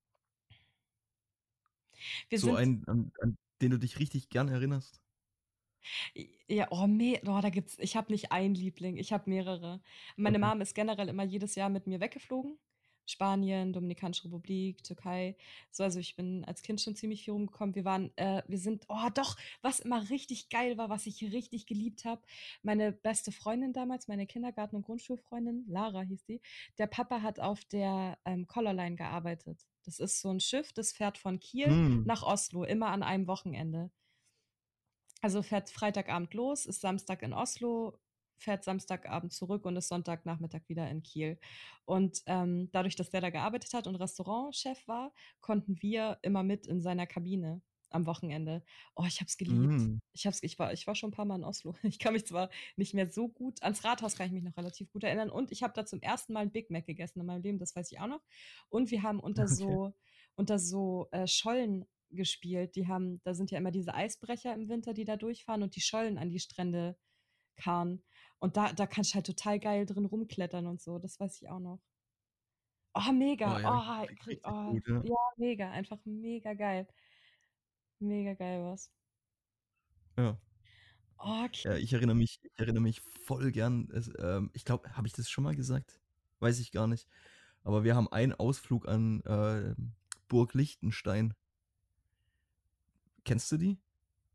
Speaker 2: Wir
Speaker 1: So
Speaker 2: sind
Speaker 1: einen, an, an den du dich richtig gern erinnerst?
Speaker 2: Ja, oh, me oh, da gibt's ich habe nicht einen Liebling, ich habe mehrere. Meine
Speaker 1: Okay.
Speaker 2: Mom ist generell immer jedes Jahr mit mir weggeflogen. Spanien, Dominikanische Republik, Türkei. So, also ich bin als Kind schon ziemlich viel rumgekommen. Wir waren, äh, wir sind, oh doch, was immer richtig geil war, was ich richtig geliebt habe. Meine beste Freundin damals, meine Kindergarten- und Grundschulfreundin, Lara hieß die. Der Papa hat auf der ähm, Color Line gearbeitet. Das ist so ein Schiff, das fährt von Kiel
Speaker 1: Hm.
Speaker 2: nach Oslo, immer an einem Wochenende. Also fährt Freitagabend los, ist Samstag in Oslo, fährt Samstagabend zurück und ist Sonntagnachmittag wieder in Kiel. Und ähm, dadurch, dass der da gearbeitet hat und Restaurantchef war, konnten wir immer mit in seiner Kabine am Wochenende. Oh, ich hab's geliebt.
Speaker 1: Hm.
Speaker 2: Ich, hab's, ich, war, ich war schon ein paar Mal in Oslo. Ich kann mich zwar nicht mehr so gut, ans Rathaus kann ich mich noch relativ gut erinnern. Und ich habe da zum ersten Mal ein Big Mac gegessen in meinem Leben, das weiß ich auch noch. Und wir haben unter
Speaker 1: Okay.
Speaker 2: so, unter so äh, Schollen gespielt. Die haben, da sind ja immer diese Eisbrecher im Winter, die da durchfahren und die Schollen an die Strände karren. Und da, da kannst du halt total geil drin rumklettern und so. Das weiß ich auch noch. Oh,
Speaker 1: Oh
Speaker 2: mega.
Speaker 1: ja,
Speaker 2: Oh,
Speaker 1: klingt
Speaker 2: krie-
Speaker 1: richtig
Speaker 2: oh,
Speaker 1: gut, ja.
Speaker 2: ja, mega. Einfach mega geil. Mega geil was.
Speaker 1: Ja.
Speaker 2: Oh,
Speaker 1: Ja,
Speaker 2: okay.
Speaker 1: ich erinnere mich, ich erinnere mich voll gern. Es, ähm, ich glaube, habe ich das schon mal gesagt? Weiß ich gar nicht. Aber wir haben einen Ausflug an äh, Burg Liechtenstein. Kennst du die?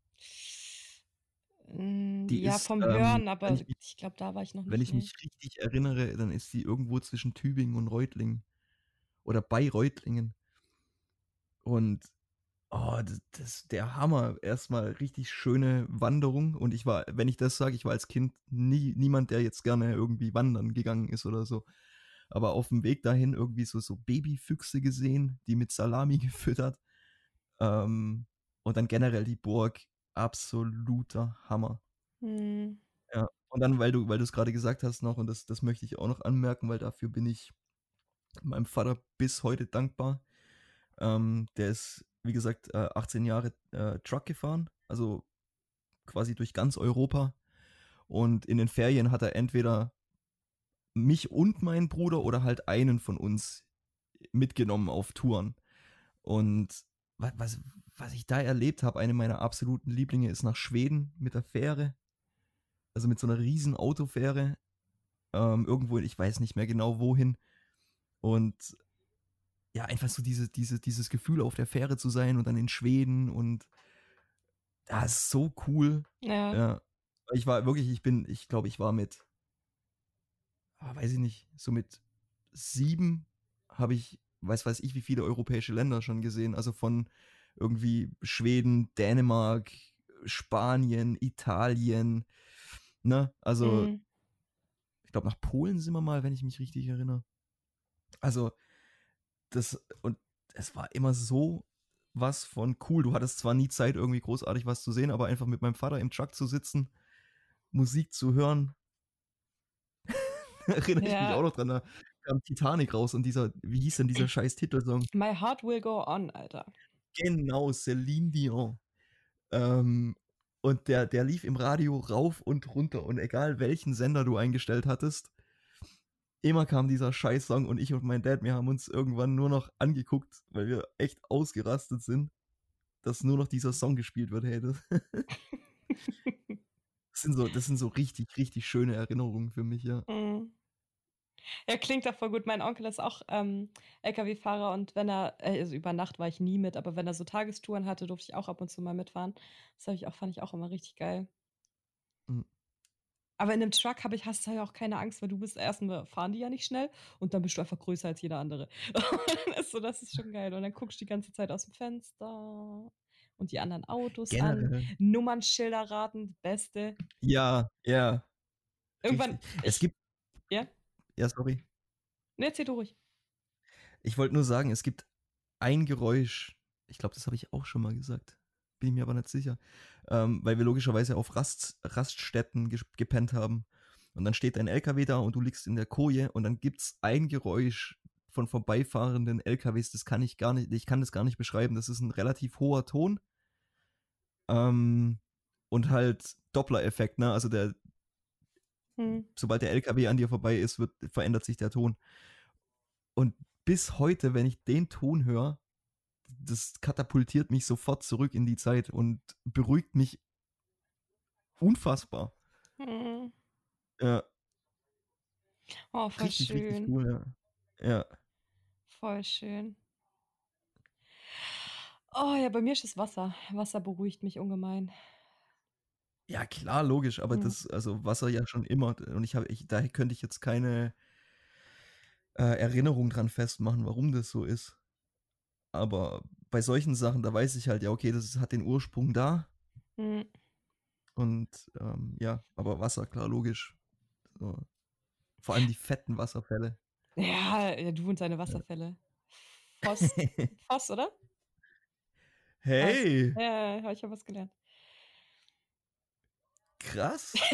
Speaker 2: Mm,
Speaker 1: Die
Speaker 2: ja,
Speaker 1: ist,
Speaker 2: vom
Speaker 1: ähm,
Speaker 2: Hören,
Speaker 1: wenn
Speaker 2: aber
Speaker 1: ich mich,
Speaker 2: ich glaube, da war ich noch
Speaker 1: wenn
Speaker 2: nicht,
Speaker 1: ich
Speaker 2: nee.
Speaker 1: mich richtig erinnere, dann ist die irgendwo zwischen Tübingen und Reutlingen. Oder bei Reutlingen. Und oh, das, das der Hammer. Erstmal richtig schöne Wanderung. Und ich war, wenn ich das sage, ich war als Kind nie, niemand, der jetzt gerne irgendwie wandern gegangen ist oder so. Aber auf dem Weg dahin irgendwie so, so Babyfüchse gesehen, die mit Salami gefüttert. Ähm, und dann generell die Burg. Absoluter Hammer.
Speaker 2: Hm.
Speaker 1: Ja. Und dann, weil du, weil du es gerade gesagt hast noch, und das, das möchte ich auch noch anmerken, weil dafür bin ich meinem Vater bis heute dankbar. Ähm, der ist, wie gesagt, äh, achtzehn Jahre äh, Truck gefahren, also quasi durch ganz Europa. Und in den Ferien hat er entweder mich und meinen Bruder oder halt einen von uns mitgenommen auf Touren. Und wa- was, was ich da erlebt habe, eine meiner absoluten Lieblinge ist nach Schweden mit der Fähre, also mit so einer riesen Autofähre, ähm, irgendwo, ich weiß nicht mehr genau wohin. Und ja, einfach so diese, diese, dieses Gefühl, auf der Fähre zu sein und dann in Schweden und das ist so cool.
Speaker 2: Ja.
Speaker 1: Ja. Ich war wirklich, ich bin, ich glaube, ich war mit, ah, weiß ich nicht, so mit sieben habe ich, weiß weiß ich, wie viele europäische Länder schon gesehen. Also von irgendwie Schweden, Dänemark, Spanien, Italien, ne? Also
Speaker 2: Hm.
Speaker 1: ich glaube, nach Polen sind wir mal, wenn ich mich richtig erinnere. Also das, und es war immer so was von cool. Du hattest zwar nie Zeit, irgendwie großartig was zu sehen, aber einfach mit meinem Vater im Truck zu sitzen, Musik zu hören, erinnere ich mich
Speaker 2: Ja.
Speaker 1: auch noch dran. Da kam Titanic raus und dieser, wie hieß denn dieser scheiß Titelsong?
Speaker 2: My Heart Will Go On, Alter.
Speaker 1: Genau, Celine Dion. Ähm, und der, der lief im Radio rauf und runter und egal welchen Sender du eingestellt hattest, immer kam dieser Scheiß-Song und ich und mein Dad, wir haben uns irgendwann nur noch angeguckt, weil wir echt ausgerastet sind, dass nur noch dieser Song gespielt wird. Hey, das, das sind so, das sind so richtig, richtig schöne Erinnerungen für mich, ja.
Speaker 2: Hm. Ja, klingt doch voll gut. Mein Onkel ist auch ähm, L K W-Fahrer und wenn er, äh, also über Nacht war ich nie mit, aber wenn er so Tagestouren hatte, durfte ich auch ab und zu mal mitfahren. Das habe ich auch, fand ich auch immer richtig geil.
Speaker 1: Mhm.
Speaker 2: Aber in einem Truck habe ich, hast du ja auch keine Angst, weil du bist erstmal fahren die ja nicht schnell und dann bist du einfach größer als jeder andere. Und dann ist so, das ist schon geil. Und dann guckst du die ganze Zeit aus dem Fenster und die anderen Autos an,
Speaker 1: Generell.
Speaker 2: Nummernschilder raten, Beste.
Speaker 1: Ja, ja,
Speaker 2: Irgendwann,
Speaker 1: richtig. Es
Speaker 2: ich,
Speaker 1: gibt,
Speaker 2: ja,
Speaker 1: ja, sorry.
Speaker 2: ne, erzähl du ruhig.
Speaker 1: Ich wollte nur sagen, es gibt ein Geräusch, ich glaube, das habe ich auch schon mal gesagt, bin ich mir aber nicht sicher, ähm, weil wir logischerweise auf Rast, Raststätten ges- gepennt haben. Und dann steht ein L K W da und du liegst in der Koje und dann gibt es ein Geräusch von vorbeifahrenden L K Ws, das kann ich gar nicht, ich kann das gar nicht beschreiben. Das ist ein relativ hoher Ton. Ähm, und halt Doppler-Effekt, ne? Also der,
Speaker 2: Hm.
Speaker 1: sobald der L K W an dir vorbei ist, wird, verändert sich der Ton. Und bis heute, wenn ich den Ton höre, das katapultiert mich sofort zurück in die Zeit und beruhigt mich unfassbar.
Speaker 2: Hm.
Speaker 1: Ja,
Speaker 2: Oh, voll
Speaker 1: richtig, richtig
Speaker 2: schön.
Speaker 1: cool, ja. Ja,
Speaker 2: Voll schön. Oh ja, bei mir ist es Wasser. Wasser beruhigt mich ungemein.
Speaker 1: ja klar, logisch, aber
Speaker 2: Hm.
Speaker 1: das, also Wasser ja schon immer und ich habe, ich, da könnte ich jetzt keine äh, Erinnerung dran festmachen, warum das so ist. Aber bei solchen Sachen, da weiß ich halt, ja, okay, das hat den Ursprung da
Speaker 2: Hm.
Speaker 1: und ähm, ja, aber Wasser, klar, logisch. So. Vor allem die fetten Wasserfälle.
Speaker 2: Ja, ja, du und deine Wasserfälle. Voss, Voss, oder? Heißt.
Speaker 1: Hey,
Speaker 2: Ja, ja, ich habe was gelernt.
Speaker 1: krass.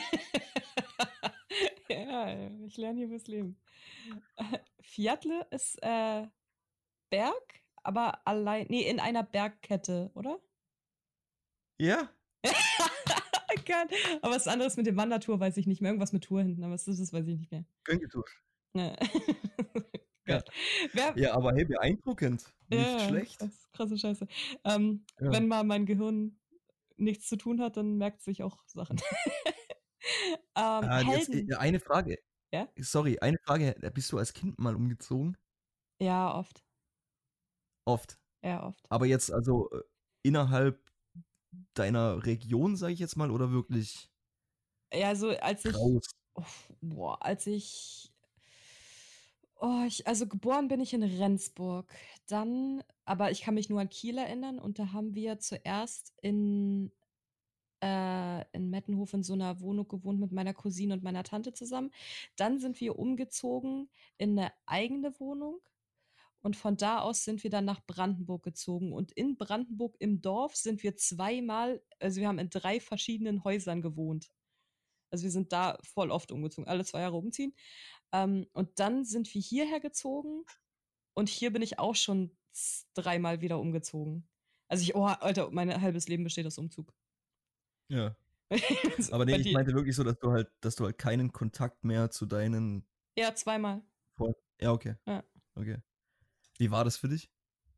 Speaker 2: Ja, ich lerne hier fürs Leben. Viertle ist äh, Berg, aber allein, nee, in einer Bergkette, oder?
Speaker 1: Ja?
Speaker 2: Gott. Aber was anderes mit dem Wandertour weiß ich nicht mehr. Irgendwas mit Tour hinten, aber was das ist, weiß ich nicht mehr.
Speaker 1: Göngetusch.
Speaker 2: Ja.
Speaker 1: Ja.
Speaker 2: Gott. Wer,
Speaker 1: Ja, aber hey, beeindruckend. Nicht
Speaker 2: ja,
Speaker 1: schlecht.
Speaker 2: krass, krasse Scheiße. Ähm,
Speaker 1: Ja.
Speaker 2: Wenn mal mein Gehirn nichts zu tun hat, dann merkt sich auch Sachen. ähm,
Speaker 1: Ah, jetzt
Speaker 2: Helden.
Speaker 1: äh, eine Frage.
Speaker 2: Ja?
Speaker 1: Sorry, eine Frage. Bist du als Kind mal umgezogen?
Speaker 2: Ja, oft.
Speaker 1: Oft.
Speaker 2: Ja, oft.
Speaker 1: Aber jetzt also äh, innerhalb deiner Region, sage ich jetzt mal, oder wirklich
Speaker 2: Ja, also als ich,
Speaker 1: raus?
Speaker 2: oh, boah, als ich, oh, ich, also geboren bin ich in Rendsburg. Dann, aber ich kann mich nur an Kiel erinnern und da haben wir zuerst in, äh, in Mettenhof in so einer Wohnung gewohnt mit meiner Cousine und meiner Tante zusammen. Dann sind wir umgezogen in eine eigene Wohnung. Und von da aus sind wir dann nach Brandenburg gezogen. Und in Brandenburg im Dorf sind wir zweimal, also wir haben in drei verschiedenen Häusern gewohnt. Also wir sind da voll oft umgezogen, alle zwei Jahre umziehen. Ähm, und dann sind wir hierher gezogen und hier bin ich auch schon z- dreimal wieder umgezogen. Also ich, oh, Alter, mein halbes Leben besteht aus Umzug.
Speaker 1: Ja.
Speaker 2: Also
Speaker 1: Aber nee,
Speaker 2: bei
Speaker 1: ich
Speaker 2: dir?
Speaker 1: meinte wirklich so, dass du halt, dass du halt keinen Kontakt mehr zu deinen
Speaker 2: Ja, zweimal.
Speaker 1: Freunden. Ja, okay.
Speaker 2: Ja.
Speaker 1: Okay. Wie war das für dich?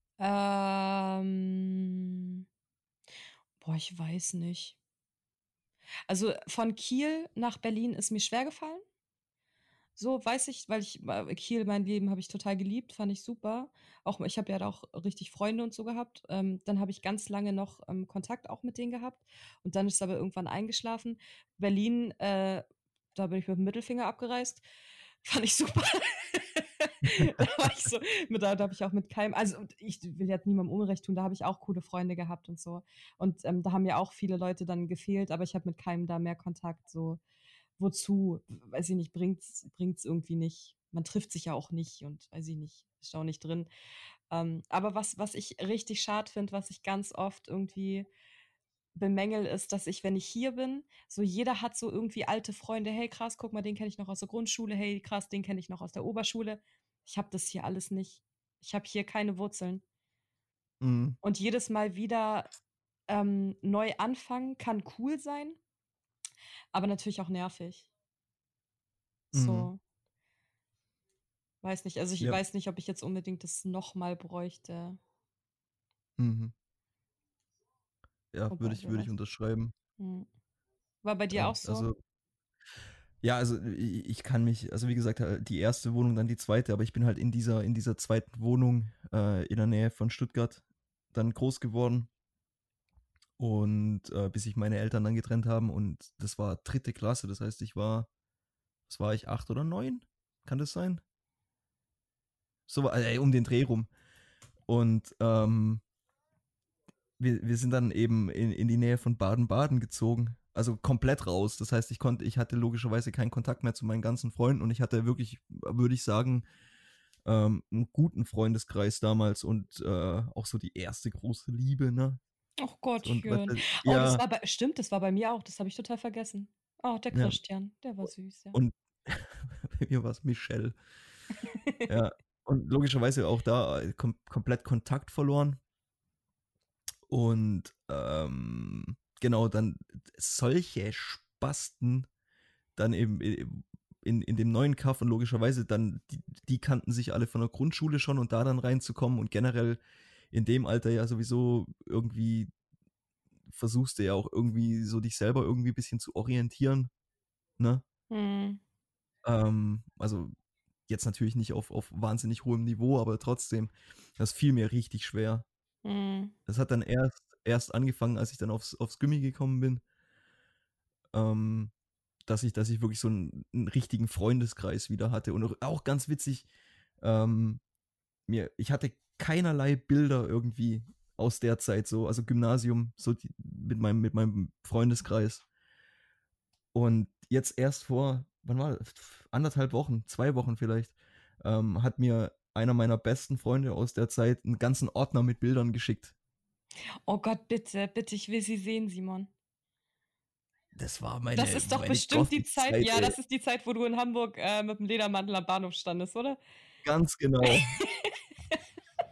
Speaker 2: Ähm, boah, ich weiß nicht. Also von Kiel nach Berlin ist mir schwer gefallen. So weiß ich, weil ich äh, Kiel, mein Leben habe ich total geliebt, fand ich super. Auch ich habe ja da auch richtig Freunde und so gehabt. Ähm, dann habe ich ganz lange noch ähm, Kontakt auch mit denen gehabt und dann ist es aber irgendwann eingeschlafen. Berlin, äh, da bin ich mit dem Mittelfinger abgereist. Fand ich super. Da war ich so, mit, da, da habe ich auch mit keinem, also und ich will jetzt niemandem Unrecht tun, da habe ich auch coole Freunde gehabt und so. Und ähm, da haben ja auch viele Leute dann gefehlt, aber ich habe mit keinem da mehr Kontakt. So, wozu? Weiß ich nicht, bringt's, bringt's irgendwie nicht. Man trifft sich ja auch nicht und weiß ich nicht, ist auch nicht drin. Ähm, aber was, was ich richtig schade finde, was ich ganz oft irgendwie bemängel, ist, dass ich, wenn ich hier bin, so jeder hat so irgendwie alte Freunde. Hey, krass, guck mal, den kenne ich noch aus der Grundschule. Hey, krass, den kenne ich noch aus der Oberschule. Ich habe das hier alles nicht. Ich habe hier keine Wurzeln.
Speaker 1: Mhm.
Speaker 2: Und jedes Mal wieder ähm, neu anfangen kann cool sein, aber natürlich auch nervig.
Speaker 1: Mhm.
Speaker 2: So, weiß nicht. Also ich
Speaker 1: Ja.
Speaker 2: weiß nicht, ob ich jetzt unbedingt das nochmal bräuchte.
Speaker 1: Mhm. Ja, würde
Speaker 2: Wobei,
Speaker 1: ich,
Speaker 2: wer
Speaker 1: würde ich
Speaker 2: weiß.
Speaker 1: unterschreiben.
Speaker 2: Hm. War bei dir
Speaker 1: Ja,
Speaker 2: auch so?
Speaker 1: also, ja, also ich, ich kann mich, also wie gesagt, äh, die erste Wohnung, dann die zweite, aber ich bin halt in dieser, in dieser zweiten Wohnung äh, in der Nähe von Stuttgart dann groß geworden. Und äh, bis sich meine Eltern dann getrennt haben und das war dritte Klasse, das heißt, ich war, was war ich, acht oder neun? Kann das sein? So, äh, um den Dreh rum. Und ähm, wir, wir sind dann eben in, in die Nähe von Baden-Baden gezogen. Also komplett raus. Das heißt, ich konnte, ich hatte logischerweise keinen Kontakt mehr zu meinen ganzen Freunden und ich hatte wirklich, würde ich sagen, ähm, einen guten Freundeskreis damals und äh, auch so die erste große Liebe, ne?
Speaker 2: Ach
Speaker 1: Und weißt
Speaker 2: Gottchen.
Speaker 1: du,
Speaker 2: Oh, das
Speaker 1: ja,
Speaker 2: war bei, stimmt, das war bei mir auch. Das habe ich total vergessen. Oh, der
Speaker 1: ja.
Speaker 2: Christian, der war süß, ja.
Speaker 1: Und bei mir war es Michelle. Ja. Und logischerweise auch da äh, kom komplett Kontakt verloren. Und ähm, genau, dann solche Spasten dann eben in, in dem neuen Kaff und logischerweise dann, die, die kannten sich alle von der Grundschule schon und da dann reinzukommen und generell in dem Alter ja sowieso irgendwie versuchst du ja auch irgendwie so dich selber irgendwie ein bisschen zu orientieren, ne?
Speaker 2: Hm,
Speaker 1: Ähm, also jetzt natürlich nicht auf, auf wahnsinnig hohem Niveau, aber trotzdem, das fiel mir richtig schwer.
Speaker 2: hm,
Speaker 1: Das hat dann erst, erst angefangen, als ich dann aufs, aufs Gymi gekommen bin, ähm, dass ich, dass ich wirklich so einen, einen richtigen Freundeskreis wieder hatte. Und auch, auch ganz witzig, ähm, mir, ich hatte keinerlei Bilder irgendwie aus der Zeit so, also Gymnasium, so die, mit meinem, mit meinem Freundeskreis. Und jetzt erst vor, wann war das? Anderthalb Wochen, zwei Wochen vielleicht, ähm, hat mir einer meiner besten Freunde aus der Zeit einen ganzen Ordner mit Bildern geschickt.
Speaker 2: oh Gott, bitte, bitte, ich will sie sehen, Simon.
Speaker 1: Das war
Speaker 2: Das
Speaker 1: meine,
Speaker 2: ist doch
Speaker 1: meine
Speaker 2: bestimmt die Zeit,
Speaker 1: Gothic-Zeit,
Speaker 2: ja,
Speaker 1: ey.
Speaker 2: das ist die Zeit, wo du in Hamburg äh, mit dem Ledermantel am Bahnhof standest, oder?
Speaker 1: Ganz genau.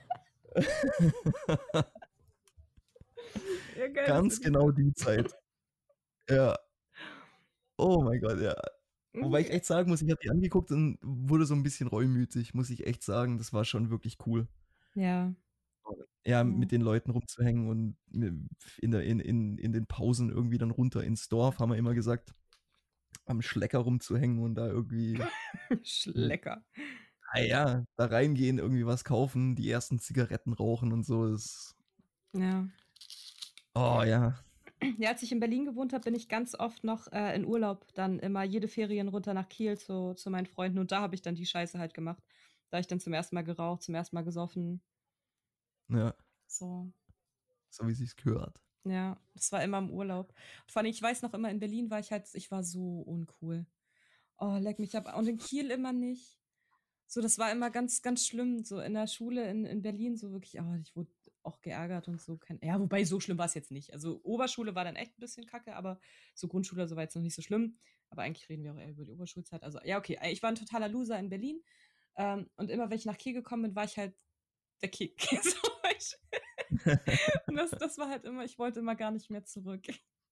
Speaker 2: Ja, geil, das
Speaker 1: Ganz
Speaker 2: würde ich
Speaker 1: genau
Speaker 2: sagen.
Speaker 1: die Zeit. Ja. Oh mein Gott, ja. Wobei ich
Speaker 2: Mhm.
Speaker 1: echt sagen muss, ich habe die angeguckt und wurde so 'n bisschen reumütig, muss ich echt sagen. Das war schon wirklich cool.
Speaker 2: Ja.
Speaker 1: Ja,
Speaker 2: Ja.
Speaker 1: mit den Leuten rumzuhängen und mi in der in in in den Pausen irgendwie dann runter ins Dorf, haben wir immer gesagt, am Schlecker rumzuhängen und da irgendwie hm,
Speaker 2: Schlecker.
Speaker 1: na ja, da reingehen, irgendwie was kaufen, die ersten Zigaretten rauchen und so, das
Speaker 2: Ja.
Speaker 1: Oh ja.
Speaker 2: Ja, als ich in Berlin gewohnt habe, bin ich ganz oft noch, äh, in Urlaub dann immer jede Ferien runter nach Kiel zu zu meinen Freunden und da habe ich dann die Scheiße halt gemacht. Da habe ich dann zum ersten Mal geraucht, zum ersten Mal gesoffen.
Speaker 1: Ja.
Speaker 2: So.
Speaker 1: So wie sich's gehört.
Speaker 2: Ja, das war immer im Urlaub. Vor allem, ich weiß noch immer, in Berlin war ich halt ich war so uncool. Oh, leck mich ab. Und in Kiel immer nicht. So, das war immer ganz, ganz schlimm, so in der Schule in in Berlin so wirklich oh, ich wurde auch geärgert und so, kein ja, wobei so schlimm war's jetzt nicht. Also, Oberschule war dann echt 'n bisschen kacke, aber so Grundschule so war jetzt noch nicht so schlimm. Aber eigentlich reden wir auch eher über die Oberschulzeit. Also, ja, okay, ich war 'n totaler Loser in Berlin, ähm, und immer wenn ich nach Kiel gekommen bin, war ich halt der Kick. So ich und das das war halt immer ich wollte immer gar nicht mehr zurück.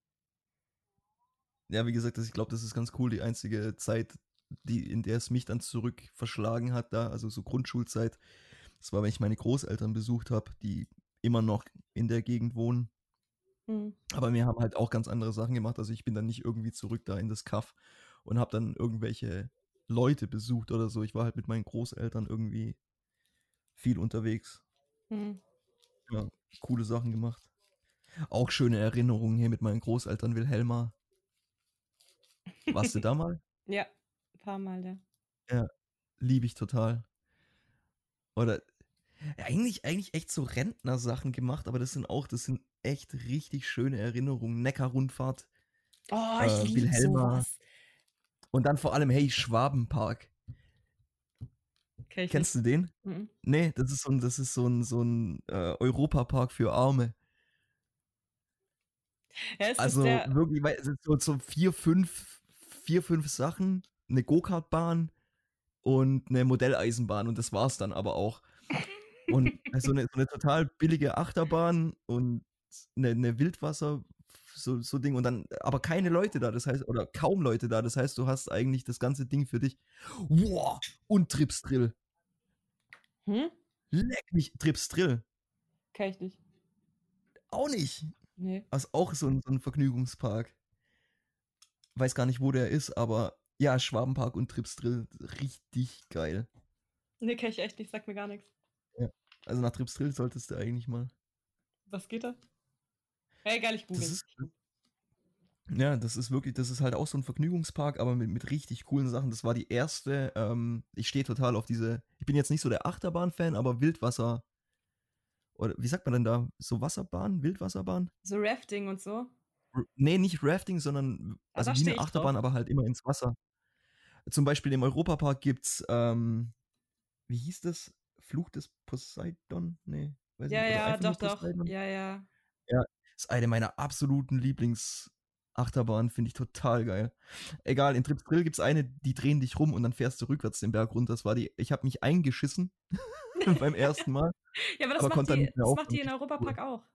Speaker 1: Ja, wie gesagt, das ich glaube, das ist ganz cool, die einzige Zeit, die in der es mich dann zurück verschlagen hat da, also so Grundschulzeit. Das war, wenn ich meine Großeltern besucht habe, die immer noch in der Gegend wohnen.
Speaker 2: Mhm.
Speaker 1: Aber wir haben halt auch ganz andere Sachen gemacht. Also, ich bin dann nicht irgendwie zurück da in das Kaff und habe dann irgendwelche Leute besucht oder so. Ich war halt mit meinen Großeltern irgendwie viel unterwegs.
Speaker 2: Mhm.
Speaker 1: Ja, coole Sachen gemacht. Auch schöne Erinnerungen hier mit meinen Großeltern Wilhelma. Warst du da mal?
Speaker 2: Ja, paarmal, ja.
Speaker 1: Ja, liebe ich total. Oder ja, eigentlich eigentlich echt so Rentnersachen gemacht, aber das sind auch das sind echt richtig schöne Erinnerungen. Neckar-Rundfahrt,
Speaker 2: Oh,
Speaker 1: äh,
Speaker 2: ich liebe so
Speaker 1: Wilhelma.
Speaker 2: was.
Speaker 1: Und dann vor allem, hey, Schwabenpark.
Speaker 2: Kenne ich nicht.
Speaker 1: Kennst du den?
Speaker 2: Mhm.
Speaker 1: Ne, das ist so 'n das ist so 'n so 'n, äh, Europapark für Arme.
Speaker 2: Ja, ist das
Speaker 1: Also,
Speaker 2: der
Speaker 1: wirklich, weil es sind so so vier, fünf vier, fünf Sachen, 'ne Go-Kart-Bahn und 'ne Modelleisenbahn und das war's dann aber auch. Und so 'ne so 'ne total billige Achterbahn und 'ne 'ne Wildwasser so so Ding und dann aber keine Leute da, das heißt oder kaum Leute da. Das heißt, du hast eigentlich das ganze Ding für dich. Wow! Und Tripsdrill.
Speaker 2: Hm?
Speaker 1: Leck mich Tripsdrill.
Speaker 2: Kenne ich nicht.
Speaker 1: Auch nicht.
Speaker 2: Ne.
Speaker 1: Das ist auch so 'n so 'n Vergnügungspark. Weiß gar nicht, wo der ist, aber ja, Schwabenpark und Tripsdrill, richtig geil.
Speaker 2: Ne, kenne ich echt nicht, sagt mir gar nix.
Speaker 1: Ja, also nach Tripsdrill solltest du eigentlich mal.
Speaker 2: Was geht da? Ja, egal, ich
Speaker 1: Das
Speaker 2: google.
Speaker 1: ist
Speaker 2: Ich google.
Speaker 1: ja, das ist wirklich das ist halt auch so 'n Vergnügungspark, aber mit mit richtig coolen Sachen. Das war die erste ähm, ich stehe total auf diese ich bin jetzt nicht so der Achterbahn-Fan, aber Wildwasser oder wie sagt man denn da? So Wasserbahn, Wildwasserbahn?
Speaker 2: So Rafting und so?
Speaker 1: R ne, nicht Rafting, sondern
Speaker 2: Ah, da
Speaker 1: also wie
Speaker 2: stehe
Speaker 1: 'ne
Speaker 2: ich drauf.
Speaker 1: Achterbahn, aber halt immer ins Wasser. Zum Beispiel im Europapark gibt's, ähm wie hieß das? Fluch des Poseidon? Ne, weiß ich
Speaker 2: Ja,
Speaker 1: nicht. Oder
Speaker 2: ja,
Speaker 1: einfach nur
Speaker 2: doch, doch.
Speaker 1: Poseidon?
Speaker 2: Ja, ja.
Speaker 1: Ja, ist eine meiner absoluten Lieblingsachterbahnen, finde ich total geil. Egal, in Tripsdrill gibt's eine, die drehen dich rum und dann fährst du rückwärts den Berg runter. Das war die ich habe mich eingeschissen beim ersten Mal,
Speaker 2: Ja, aber das
Speaker 1: aber
Speaker 2: macht
Speaker 1: konnte dann
Speaker 2: die
Speaker 1: nicht mehr
Speaker 2: das macht
Speaker 1: aufhören.
Speaker 2: die in
Speaker 1: Richtig cool.
Speaker 2: Europapark auch.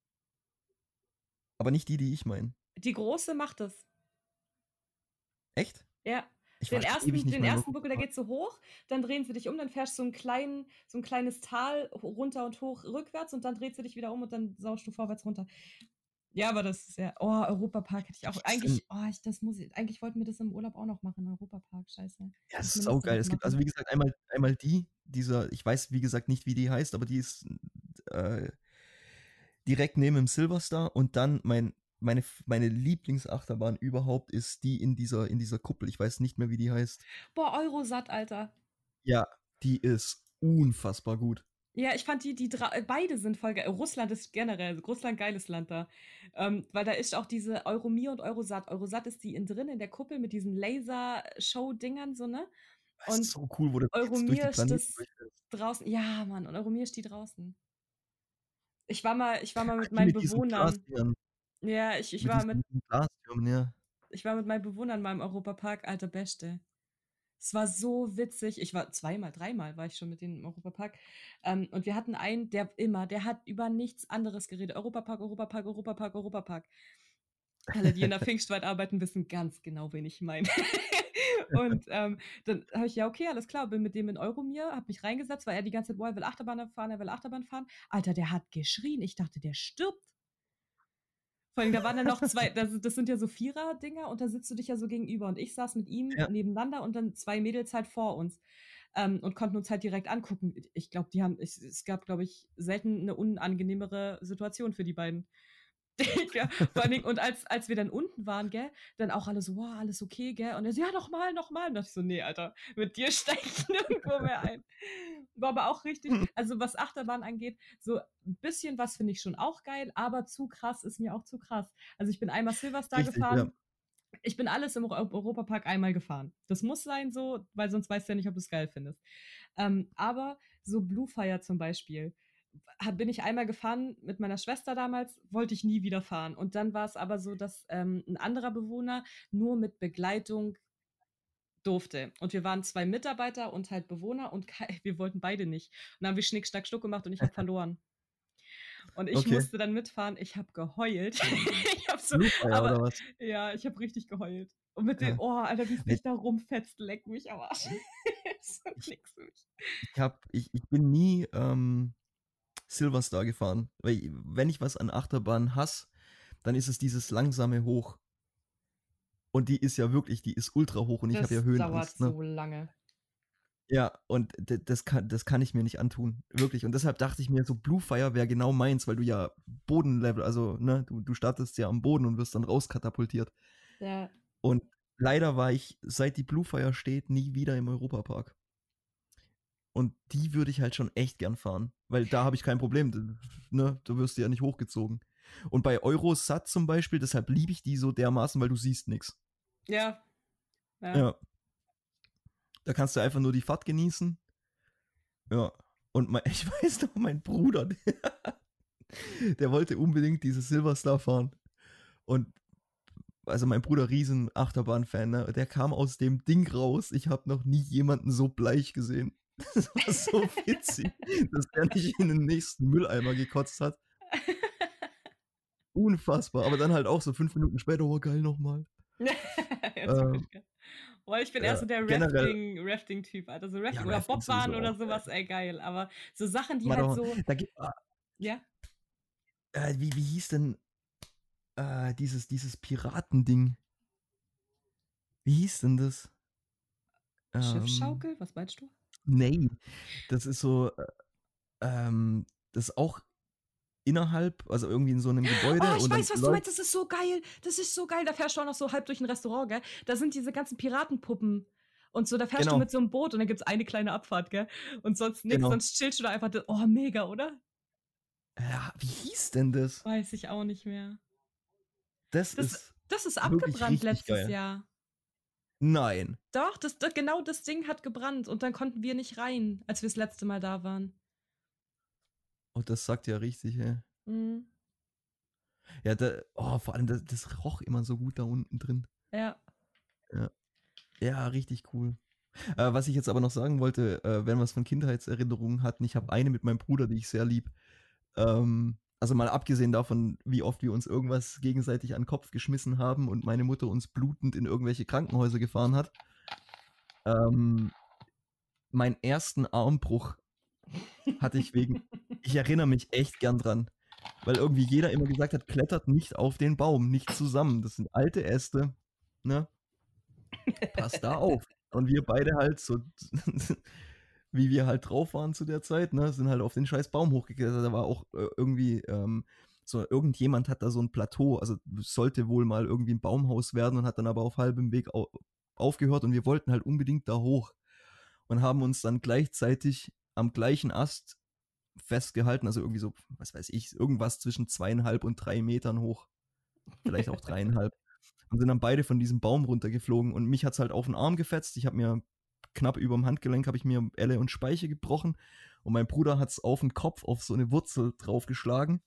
Speaker 1: Aber nicht die, die ich meine.
Speaker 2: Die Große macht das.
Speaker 1: Echt?
Speaker 2: Ja.
Speaker 1: Ich war
Speaker 2: Den
Speaker 1: schon ewig
Speaker 2: ersten
Speaker 1: nicht
Speaker 2: den
Speaker 1: mehr im
Speaker 2: ersten Buckel, da
Speaker 1: Europapark.
Speaker 2: geht's so hoch, dann drehen sie dich um, dann fährst du so 'n kleinen so 'n kleines Tal ho runter und hoch rückwärts und dann drehst du dich wieder um und dann saust du vorwärts runter. Ja, aber das ist ja oh, Europapark hätte ich auch
Speaker 1: Gibt's denn
Speaker 2: eigentlich oh, ich das muss ich eigentlich wollten wir das im Urlaub auch noch machen, Europapark, scheiße.
Speaker 1: Ja, das
Speaker 2: Müssen
Speaker 1: ist
Speaker 2: wir nächste
Speaker 1: saugeil.
Speaker 2: Woche
Speaker 1: Es gibt also,
Speaker 2: machen.
Speaker 1: wie gesagt, einmal einmal die, dieser ich weiß, wie gesagt, nicht, wie die heißt, aber die ist, äh direkt neben dem Silverstar und dann mein meine F meine Lieblingsachterbahn überhaupt ist die in dieser in dieser Kuppel. Ich weiß nicht mehr, wie die heißt.
Speaker 2: Boah, Eurosat, Alter.
Speaker 1: Ja, die ist unfassbar gut.
Speaker 2: Ja, ich fand die die dra äh, beide sind voll geil. Russland ist generell Russland geiles Land da. Ähm, weil da ist auch diese Euromir und Eurosat. Eurosat ist die innen drin in der Kuppel mit diesen Lasershow-Dingern so, ne?
Speaker 1: Das ist
Speaker 2: Und
Speaker 1: so cool, wo du jetzt durch die
Speaker 2: Euromir ist
Speaker 1: Planeten
Speaker 2: das
Speaker 1: durchfährst.
Speaker 2: draußen ja, Mann, und Euromir ist die draußen. Ich war mal ich war mal
Speaker 1: Ach,
Speaker 2: mit
Speaker 1: die
Speaker 2: meinen
Speaker 1: mit diesen
Speaker 2: Bewohnern
Speaker 1: Glasdingern.
Speaker 2: ja, ich ich
Speaker 1: Mit
Speaker 2: war mit
Speaker 1: diesen Glastürmen, ja.
Speaker 2: ich war mit meinen Bewohnern mal im Europapark, Alter, Beste. Es war so witzig. Ich war zweimal, dreimal war ich schon mit denen im Europapark. Ähm, und wir hatten einen, der immer, der hat über nichts anderes geredet. Europapark, Europapark, Europapark, Europapark. Alle, die in der Pfingstwald arbeiten, wissen ganz genau, wen ich meine. Und ähm, dann habe ich, ja, okay, alles klar, bin mit dem in Euromir, habe mich reingesetzt, weil er die ganze Zeit, boah, er will Achterbahn fahren, er will Achterbahn fahren. Alter, der hat geschrien. Ich dachte, der stirbt. Vor allem, da waren dann noch zwei, das, das sind ja so Vierer-Dinger und da sitzt du dich ja so gegenüber und ich saß mit ihm
Speaker 1: Ja.
Speaker 2: nebeneinander und dann zwei Mädels halt vor uns ähm, und konnten uns halt direkt angucken. Ich glaube, die haben, es, es gab, glaube ich, selten eine unangenehmere Situation für die beiden. Ja, vor allen Dingen, und als, als wir dann unten waren, gell, dann auch alle so, wow, alles okay, gell, und er so, ja, nochmal, nochmal, und dachte ich so, nee, Alter, mit dir steige ich nirgendwo mehr ein. War aber auch richtig, also was Achterbahn angeht, so ein bisschen was finde ich schon auch geil, aber zu krass ist mir auch zu krass. Also ich bin einmal Silverstar
Speaker 1: Richtig, ja.
Speaker 2: gefahren, ich bin alles im Eu- Europapark einmal gefahren. Das muss sein so, weil sonst weißt du ja nicht, ob du es geil findest. Ähm, aber so Blue Fire zum Beispiel, hab- bin ich einmal gefahren mit meiner Schwester damals, wollte ich nie wieder fahren. Und dann war es aber so, dass ähm, ein anderer Bewohner nur mit Begleitung durfte. Und wir waren zwei Mitarbeiter und halt Bewohner und kei- wir wollten beide nicht. Und dann haben wir Schnick, Schnack, Schnuck gemacht und ich habe verloren. Und ich
Speaker 1: Okay.
Speaker 2: musste dann mitfahren. Ich habe geheult. ich habe so,
Speaker 1: Blue Fire
Speaker 2: aber
Speaker 1: oder was?
Speaker 2: ja, ich habe richtig geheult. Und mit den,
Speaker 1: Ja.
Speaker 2: oh, Alter, wie es
Speaker 1: Nee,
Speaker 2: dich da rumfetzt, leck mich am Arsch. ist
Speaker 1: Ich,
Speaker 2: nix für mich.
Speaker 1: ich, hab, ich, ich bin nie ähm, Silverstar gefahren. Weil, wenn ich was an Achterbahn hasse, dann ist es dieses langsame Hoch. Und die ist ja wirklich, die ist ultra hoch und ich habe ja
Speaker 2: Das dauert
Speaker 1: Höhenangst, ne?
Speaker 2: so lange.
Speaker 1: Ja, und d- das kann, das kann ich mir nicht antun. Wirklich. Und deshalb dachte ich mir, so Blue Fire wäre genau meins, weil du ja Bodenlevel, also, ne, du, du startest ja am Boden und wirst dann rauskatapultiert.
Speaker 2: Ja.
Speaker 1: Und leider war ich, seit die Blue Fire steht, nie wieder im Europapark. Und die würde ich halt schon echt gern fahren, weil da habe ich kein Problem, d- ne, du wirst ja nicht hochgezogen. Und bei Eurosat zum Beispiel, deshalb liebe ich die so dermaßen, weil du siehst nichts.
Speaker 2: Ja. Ja.
Speaker 1: Ja, da kannst du einfach nur die Fahrt genießen. Ja, und mein, ich weiß noch, mein Bruder, der, der wollte unbedingt diese Silverstar fahren. Und also mein Bruder, riesen Achterbahn-Fan, ne? Der kam aus dem Ding raus. Ich habe noch nie jemanden so bleich gesehen. Das war so witzig, dass der nicht in den nächsten Mülleimer gekotzt hat. Unfassbar. Aber dann halt auch so fünf Minuten später, oh geil, nochmal.
Speaker 2: ja,
Speaker 1: Ähm,
Speaker 2: typisch, gell. Boah, ich bin eher
Speaker 1: ja,
Speaker 2: so der
Speaker 1: generell,
Speaker 2: Rafting, Rafting-Typ, Alter. So
Speaker 1: ja,
Speaker 2: Rafting oder
Speaker 1: Rafting
Speaker 2: Bobbahn
Speaker 1: sowieso
Speaker 2: oder
Speaker 1: auch geil.
Speaker 2: sowas, ey, geil. Aber so Sachen, die halt
Speaker 1: Matterhorn.
Speaker 2: so,
Speaker 1: Da gibt,
Speaker 2: ja,
Speaker 1: äh, wie, wie hieß denn äh, dieses, dieses Piratending? Wie hieß denn das? Ähm,
Speaker 2: Schiffschaukel, was meinst du?
Speaker 1: nee, das ist so, äh, ähm, das ist auch innerhalb, also irgendwie in so einem
Speaker 2: Oh,
Speaker 1: Gebäude
Speaker 2: ich
Speaker 1: und dann
Speaker 2: weiß, was du
Speaker 1: läuft,
Speaker 2: meinst. Das ist so geil. Das ist so geil. Da fährst du auch noch so halb durch ein Restaurant, gell? Da sind diese ganzen Piratenpuppen. Und so, da fährst du
Speaker 1: genau,
Speaker 2: mit so einem Boot und dann gibt's eine kleine Abfahrt, gell? Und sonst nix,
Speaker 1: genau.
Speaker 2: sonst chillst du da einfach. Oh, mega, oder?
Speaker 1: Ja, wie hieß denn das?
Speaker 2: Weiß ich auch nicht mehr.
Speaker 1: Das
Speaker 2: Das,
Speaker 1: ist
Speaker 2: das ist
Speaker 1: wirklich
Speaker 2: abgebrannt
Speaker 1: richtig
Speaker 2: letztes
Speaker 1: geil.
Speaker 2: Jahr.
Speaker 1: Nein.
Speaker 2: Doch, das, das, genau das Ding hat gebrannt und dann konnten wir nicht rein, als wir das letzte Mal da waren.
Speaker 1: Oh, das sagt ja richtig, ey.
Speaker 2: Mhm.
Speaker 1: Ja, da, oh, vor allem, das, das roch immer so gut da unten drin.
Speaker 2: Ja.
Speaker 1: Ja, ja, richtig cool. Äh, was ich jetzt aber noch sagen wollte, äh, wenn wir es von Kindheitserinnerungen hatten, ich habe eine mit meinem Bruder, die ich sehr lieb. Ähm, also mal abgesehen davon, wie oft wir uns irgendwas gegenseitig an den Kopf geschmissen haben und meine Mutter uns blutend in irgendwelche Krankenhäuser gefahren hat. Ähm, meinen ersten Armbruch hatte ich wegen, ich erinnere mich echt gern dran, weil irgendwie jeder immer gesagt hat, klettert nicht auf den Baum, nicht zusammen. Das sind alte Äste, ne? Passt da auf. Und wir beide halt so, wie wir halt drauf waren zu der Zeit, ne, sind halt auf den scheiß Baum hochgeklettert. Da war auch äh, irgendwie, ähm, so, irgendjemand hat da so ein Plateau, also sollte wohl mal irgendwie ein Baumhaus werden und hat dann aber auf halbem Weg au aufgehört und wir wollten halt unbedingt da hoch und haben uns dann gleichzeitig am gleichen Ast festgehalten, also irgendwie so, was weiß ich, irgendwas zwischen zweieinhalb und drei Metern hoch, vielleicht auch dreieinhalb. Und sind dann beide von diesem Baum runtergeflogen und mich hat's halt auf den Arm gefetzt. Ich habe mir knapp über dem Handgelenk habe ich mir Elle und Speiche gebrochen und mein Bruder hat's auf den Kopf auf so eine Wurzel draufgeschlagen.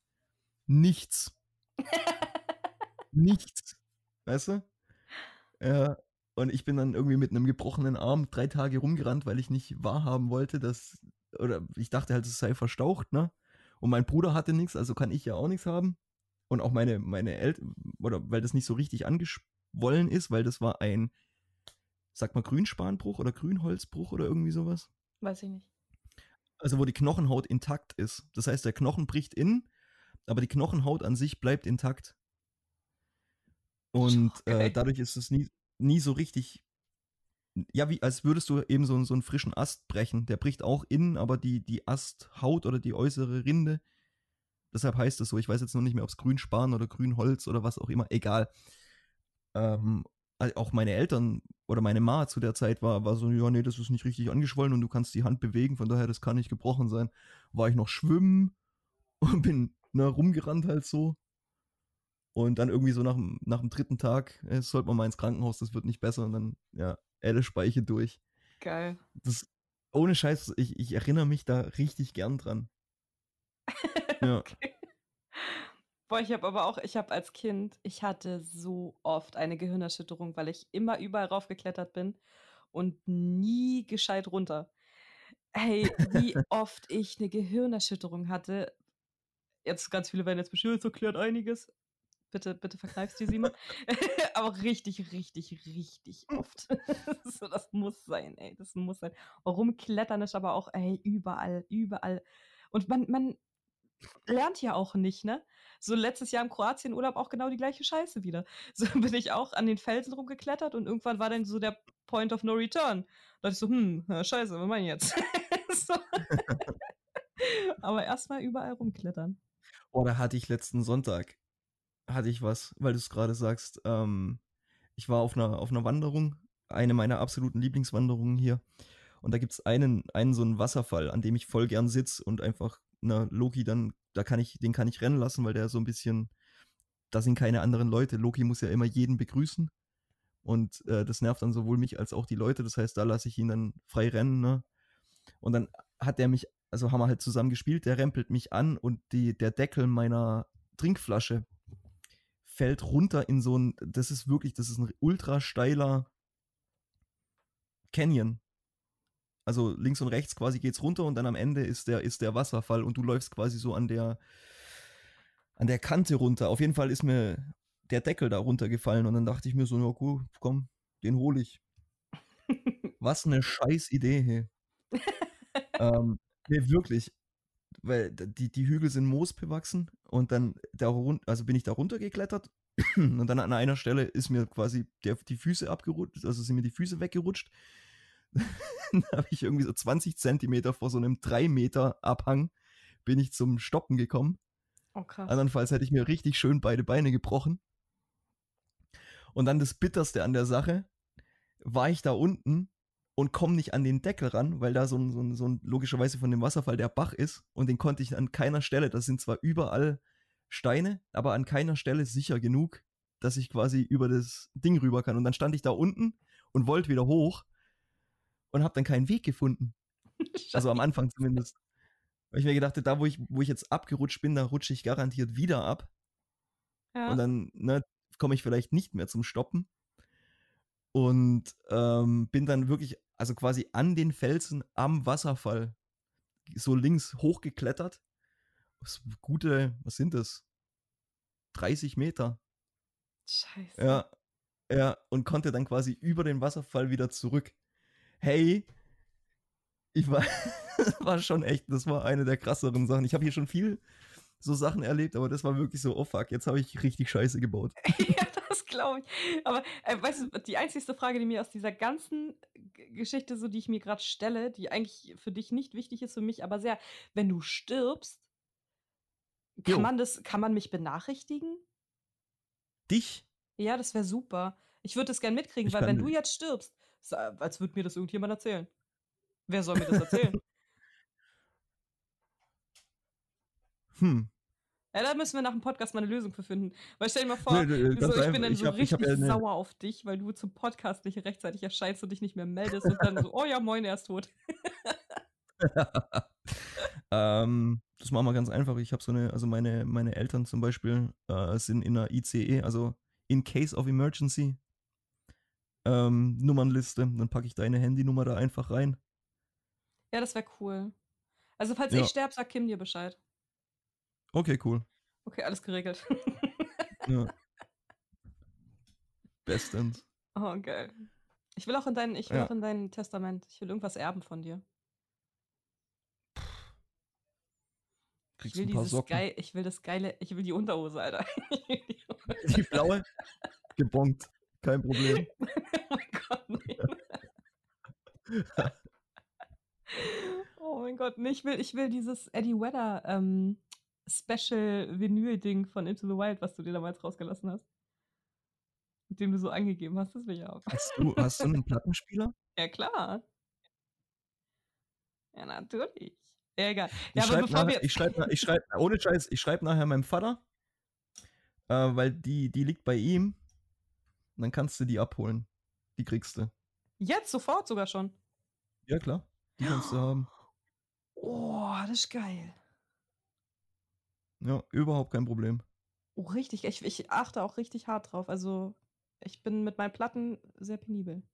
Speaker 1: Nichts. Nichts. Weißt du? Ja, Und ich bin dann irgendwie mit einem gebrochenen Arm drei Tage rumgerannt, weil ich nicht wahrhaben wollte, dass, oder ich dachte halt, es sei verstaucht, ne? Und mein Bruder hatte nichts, also kann ich ja auch nichts haben. Und auch meine, meine Eltern, oder weil das nicht so richtig angeschwollen ist, weil das war ein, sag mal, Grünspanbruch oder Grünholzbruch oder irgendwie sowas.
Speaker 2: Weiß ich nicht.
Speaker 1: Also wo die Knochenhaut intakt ist. Das heißt, der Knochen bricht innen, aber die Knochenhaut an sich bleibt intakt. Und
Speaker 2: Okay.
Speaker 1: äh, dadurch ist es nie, nie so richtig, ja, wie als würdest du eben so, so einen frischen Ast brechen. Der bricht auch innen, aber die, die Asthaut oder die äußere Rinde, deshalb heißt es so, ich weiß jetzt noch nicht mehr, ob es Grünspan oder Grünholz oder was auch immer, egal. Ähm, auch meine Eltern oder meine Ma zu der Zeit war, war so, ja, nee, das ist nicht richtig angeschwollen und du kannst die Hand bewegen, von daher, das kann nicht gebrochen sein. War ich noch schwimmen und bin ne, rumgerannt halt so. Und dann irgendwie so nach, dem- nach dem dritten Tag, äh, sollte man mal ins Krankenhaus, das wird nicht besser. Und dann, ja, Elle Speiche durch.
Speaker 2: Geil.
Speaker 1: Das, ohne Scheiß, ich, ich erinnere mich da richtig gern dran. Ja.
Speaker 2: Okay. Boah, ich habe aber auch, ich habe als Kind, ich hatte so oft eine Gehirnerschütterung, weil ich immer überall raufgeklettert bin und nie gescheit runter. Hey, wie oft ich eine Gehirnerschütterung hatte. Jetzt ganz viele werden jetzt bestimmt, das erklärt einiges. Bitte, bitte verkneifst die Simon. Aber richtig, richtig, richtig oft. So, das muss sein, ey. Das muss sein. Rumklettern ist aber auch, ey, überall, überall. Und man, man lernt ja auch nicht, ne? So letztes Jahr im Kroatien-Urlaub auch genau die gleiche Scheiße wieder. So bin ich auch an den Felsen rumgeklettert und irgendwann war dann so der Point of No Return. Da dachte ich so, hm, ja, scheiße, was meine ich jetzt? So. Aber erstmal überall rumklettern.
Speaker 1: Oh, da hatte ich letzten Sonntag, hatte ich was, weil du es gerade sagst. Ähm, ich war auf einer, auf einer Wanderung, eine meiner absoluten Lieblingswanderungen hier. Und da gibt es einen, einen so einen Wasserfall, an dem ich voll gern sitze und einfach, na, Loki dann, da kann ich, den kann ich rennen lassen, weil der so ein bisschen, da sind keine anderen Leute. Loki muss ja immer jeden begrüßen. Und äh, das nervt dann sowohl mich als auch die Leute. Das heißt, da lasse ich ihn dann frei rennen, ne? Und dann hat er mich, also haben wir halt zusammen gespielt, der rempelt mich an und die, der Deckel meiner Trinkflasche fällt runter in so ein, das ist wirklich, das ist ein ultra steiler Canyon. Also links und rechts quasi geht's runter und dann am Ende ist der, ist der Wasserfall und du läufst quasi so an der, an der Kante runter. Auf jeden Fall ist mir der Deckel da runtergefallen und dann dachte ich mir so, ja cool, komm, den hole ich. Was eine scheiß Idee, hey. ähm, nee, wirklich. Weil die, die Hügel sind moosbewachsen und dann da run- also bin ich da runtergeklettert und dann an einer Stelle ist mir quasi der, die Füße abgerutscht, also sind mir die Füße weggerutscht. Dann habe ich irgendwie so zwanzig Zentimeter vor so einem drei Meter Abhang bin ich zum Stoppen gekommen.
Speaker 2: Oh, krass.
Speaker 1: Andernfalls hätte ich mir richtig schön beide Beine gebrochen. Und dann das Bitterste an der Sache, war ich da unten und komme nicht an den Deckel ran, weil da so ein, so, ein, so ein logischerweise von dem Wasserfall der Bach ist und den konnte ich an keiner Stelle, das sind zwar überall Steine, aber an keiner Stelle sicher genug, dass ich quasi über das Ding rüber kann. Und dann stand ich da unten und wollte wieder hoch und habe dann keinen Weg gefunden. Also am Anfang zumindest. Weil ich mir gedacht, da wo ich, wo ich jetzt abgerutscht bin, da rutsche ich garantiert wieder ab.
Speaker 2: Ja.
Speaker 1: Und dann ne, komme ich vielleicht nicht mehr zum Stoppen. Und ähm, bin dann wirklich, also quasi an den Felsen am Wasserfall so links hochgeklettert. Das gute, was sind das? dreißig Meter.
Speaker 2: Scheiße.
Speaker 1: Ja, ja, und konnte dann quasi über den Wasserfall wieder zurück. Hey, ich war, das war schon echt, das war eine der krasseren Sachen. Ich habe hier schon viel so Sachen erlebt, aber das war wirklich so, oh fuck, jetzt habe ich richtig Scheiße gebaut.
Speaker 2: Ja, das glaube ich. Aber äh, weißt du, die einzigste Frage, die mir aus dieser ganzen G- Geschichte, so die ich mir gerade stelle, die eigentlich für dich nicht wichtig ist, für mich aber sehr, wenn du stirbst, kann
Speaker 1: Jo.
Speaker 2: man das, kann man mich benachrichtigen?
Speaker 1: Dich?
Speaker 2: Ja, das wäre super. Ich würde das gern mitkriegen,
Speaker 1: Ich
Speaker 2: weil
Speaker 1: kann,
Speaker 2: wenn du jetzt stirbst, ist, äh, als würde mir das irgendjemand erzählen. Wer soll mir das erzählen?
Speaker 1: hm.
Speaker 2: Ja, da müssen wir nach dem Podcast mal eine Lösung für finden. Weil stell dir mal
Speaker 1: Nö,
Speaker 2: vor,
Speaker 1: nö, ganz
Speaker 2: so, ich
Speaker 1: einfach,
Speaker 2: bin dann
Speaker 1: ich
Speaker 2: so
Speaker 1: habe ich hab
Speaker 2: richtig
Speaker 1: ja eine,
Speaker 2: sauer auf dich, weil du zum Podcast nicht rechtzeitig erscheinst und dich nicht mehr meldest und dann so, oh ja, moin, er ist tot.
Speaker 1: ähm, das machen wir ganz einfach. Ich habe so eine, also meine, meine Eltern zum Beispiel äh, sind in einer I C E, also in case of emergency. ähm, Nummernliste. Dann packe ich deine Handynummer da einfach rein.
Speaker 2: Ja, das wäre cool. Also, falls ich
Speaker 1: Ja,
Speaker 2: sterbe, sagt Kim dir Bescheid.
Speaker 1: okay, cool.
Speaker 2: Okay, alles geregelt.
Speaker 1: Ja, bestens.
Speaker 2: Oh, geil. Ich will auch in dein ich will
Speaker 1: Ja,
Speaker 2: auch in dein Testament. Ich will irgendwas erben von dir. Ich
Speaker 1: kriegst
Speaker 2: will
Speaker 1: ein paar
Speaker 2: dieses
Speaker 1: Socken.
Speaker 2: geil ich will das geile ich will die Unterhose, Alter. Ich will die
Speaker 1: Die blaue, gebongt. Kein Problem.
Speaker 2: Oh mein Gott, nein. Oh mein Gott, ne, ich will ich will dieses Eddie Vedder, ähm, Special-Vinyl-Ding von Into the Wild, was du dir damals rausgelassen hast. Mit dem du so angegeben hast, das will ich haben.
Speaker 1: Hast du hast du 'nen Plattenspieler?
Speaker 2: Ja, klar. Ja, natürlich. Ja, egal. Ja,
Speaker 1: Ich
Speaker 2: aber
Speaker 1: schreibe
Speaker 2: bevor
Speaker 1: nach
Speaker 2: wir
Speaker 1: ich
Speaker 2: jetzt
Speaker 1: schreibe ich schreibe ohne Scheiß, ich schreibe nachher meinem Vater, äh, weil die die liegt bei ihm. Dann kannst du die abholen. Die kriegst du.
Speaker 2: Jetzt sofort sogar schon?
Speaker 1: Ja klar, die kannst du haben.
Speaker 2: Oh, das ist geil.
Speaker 1: Ja, überhaupt kein Problem.
Speaker 2: Oh, richtig. Ich ich achte auch richtig hart drauf. Also, ich bin mit meinen Platten sehr penibel.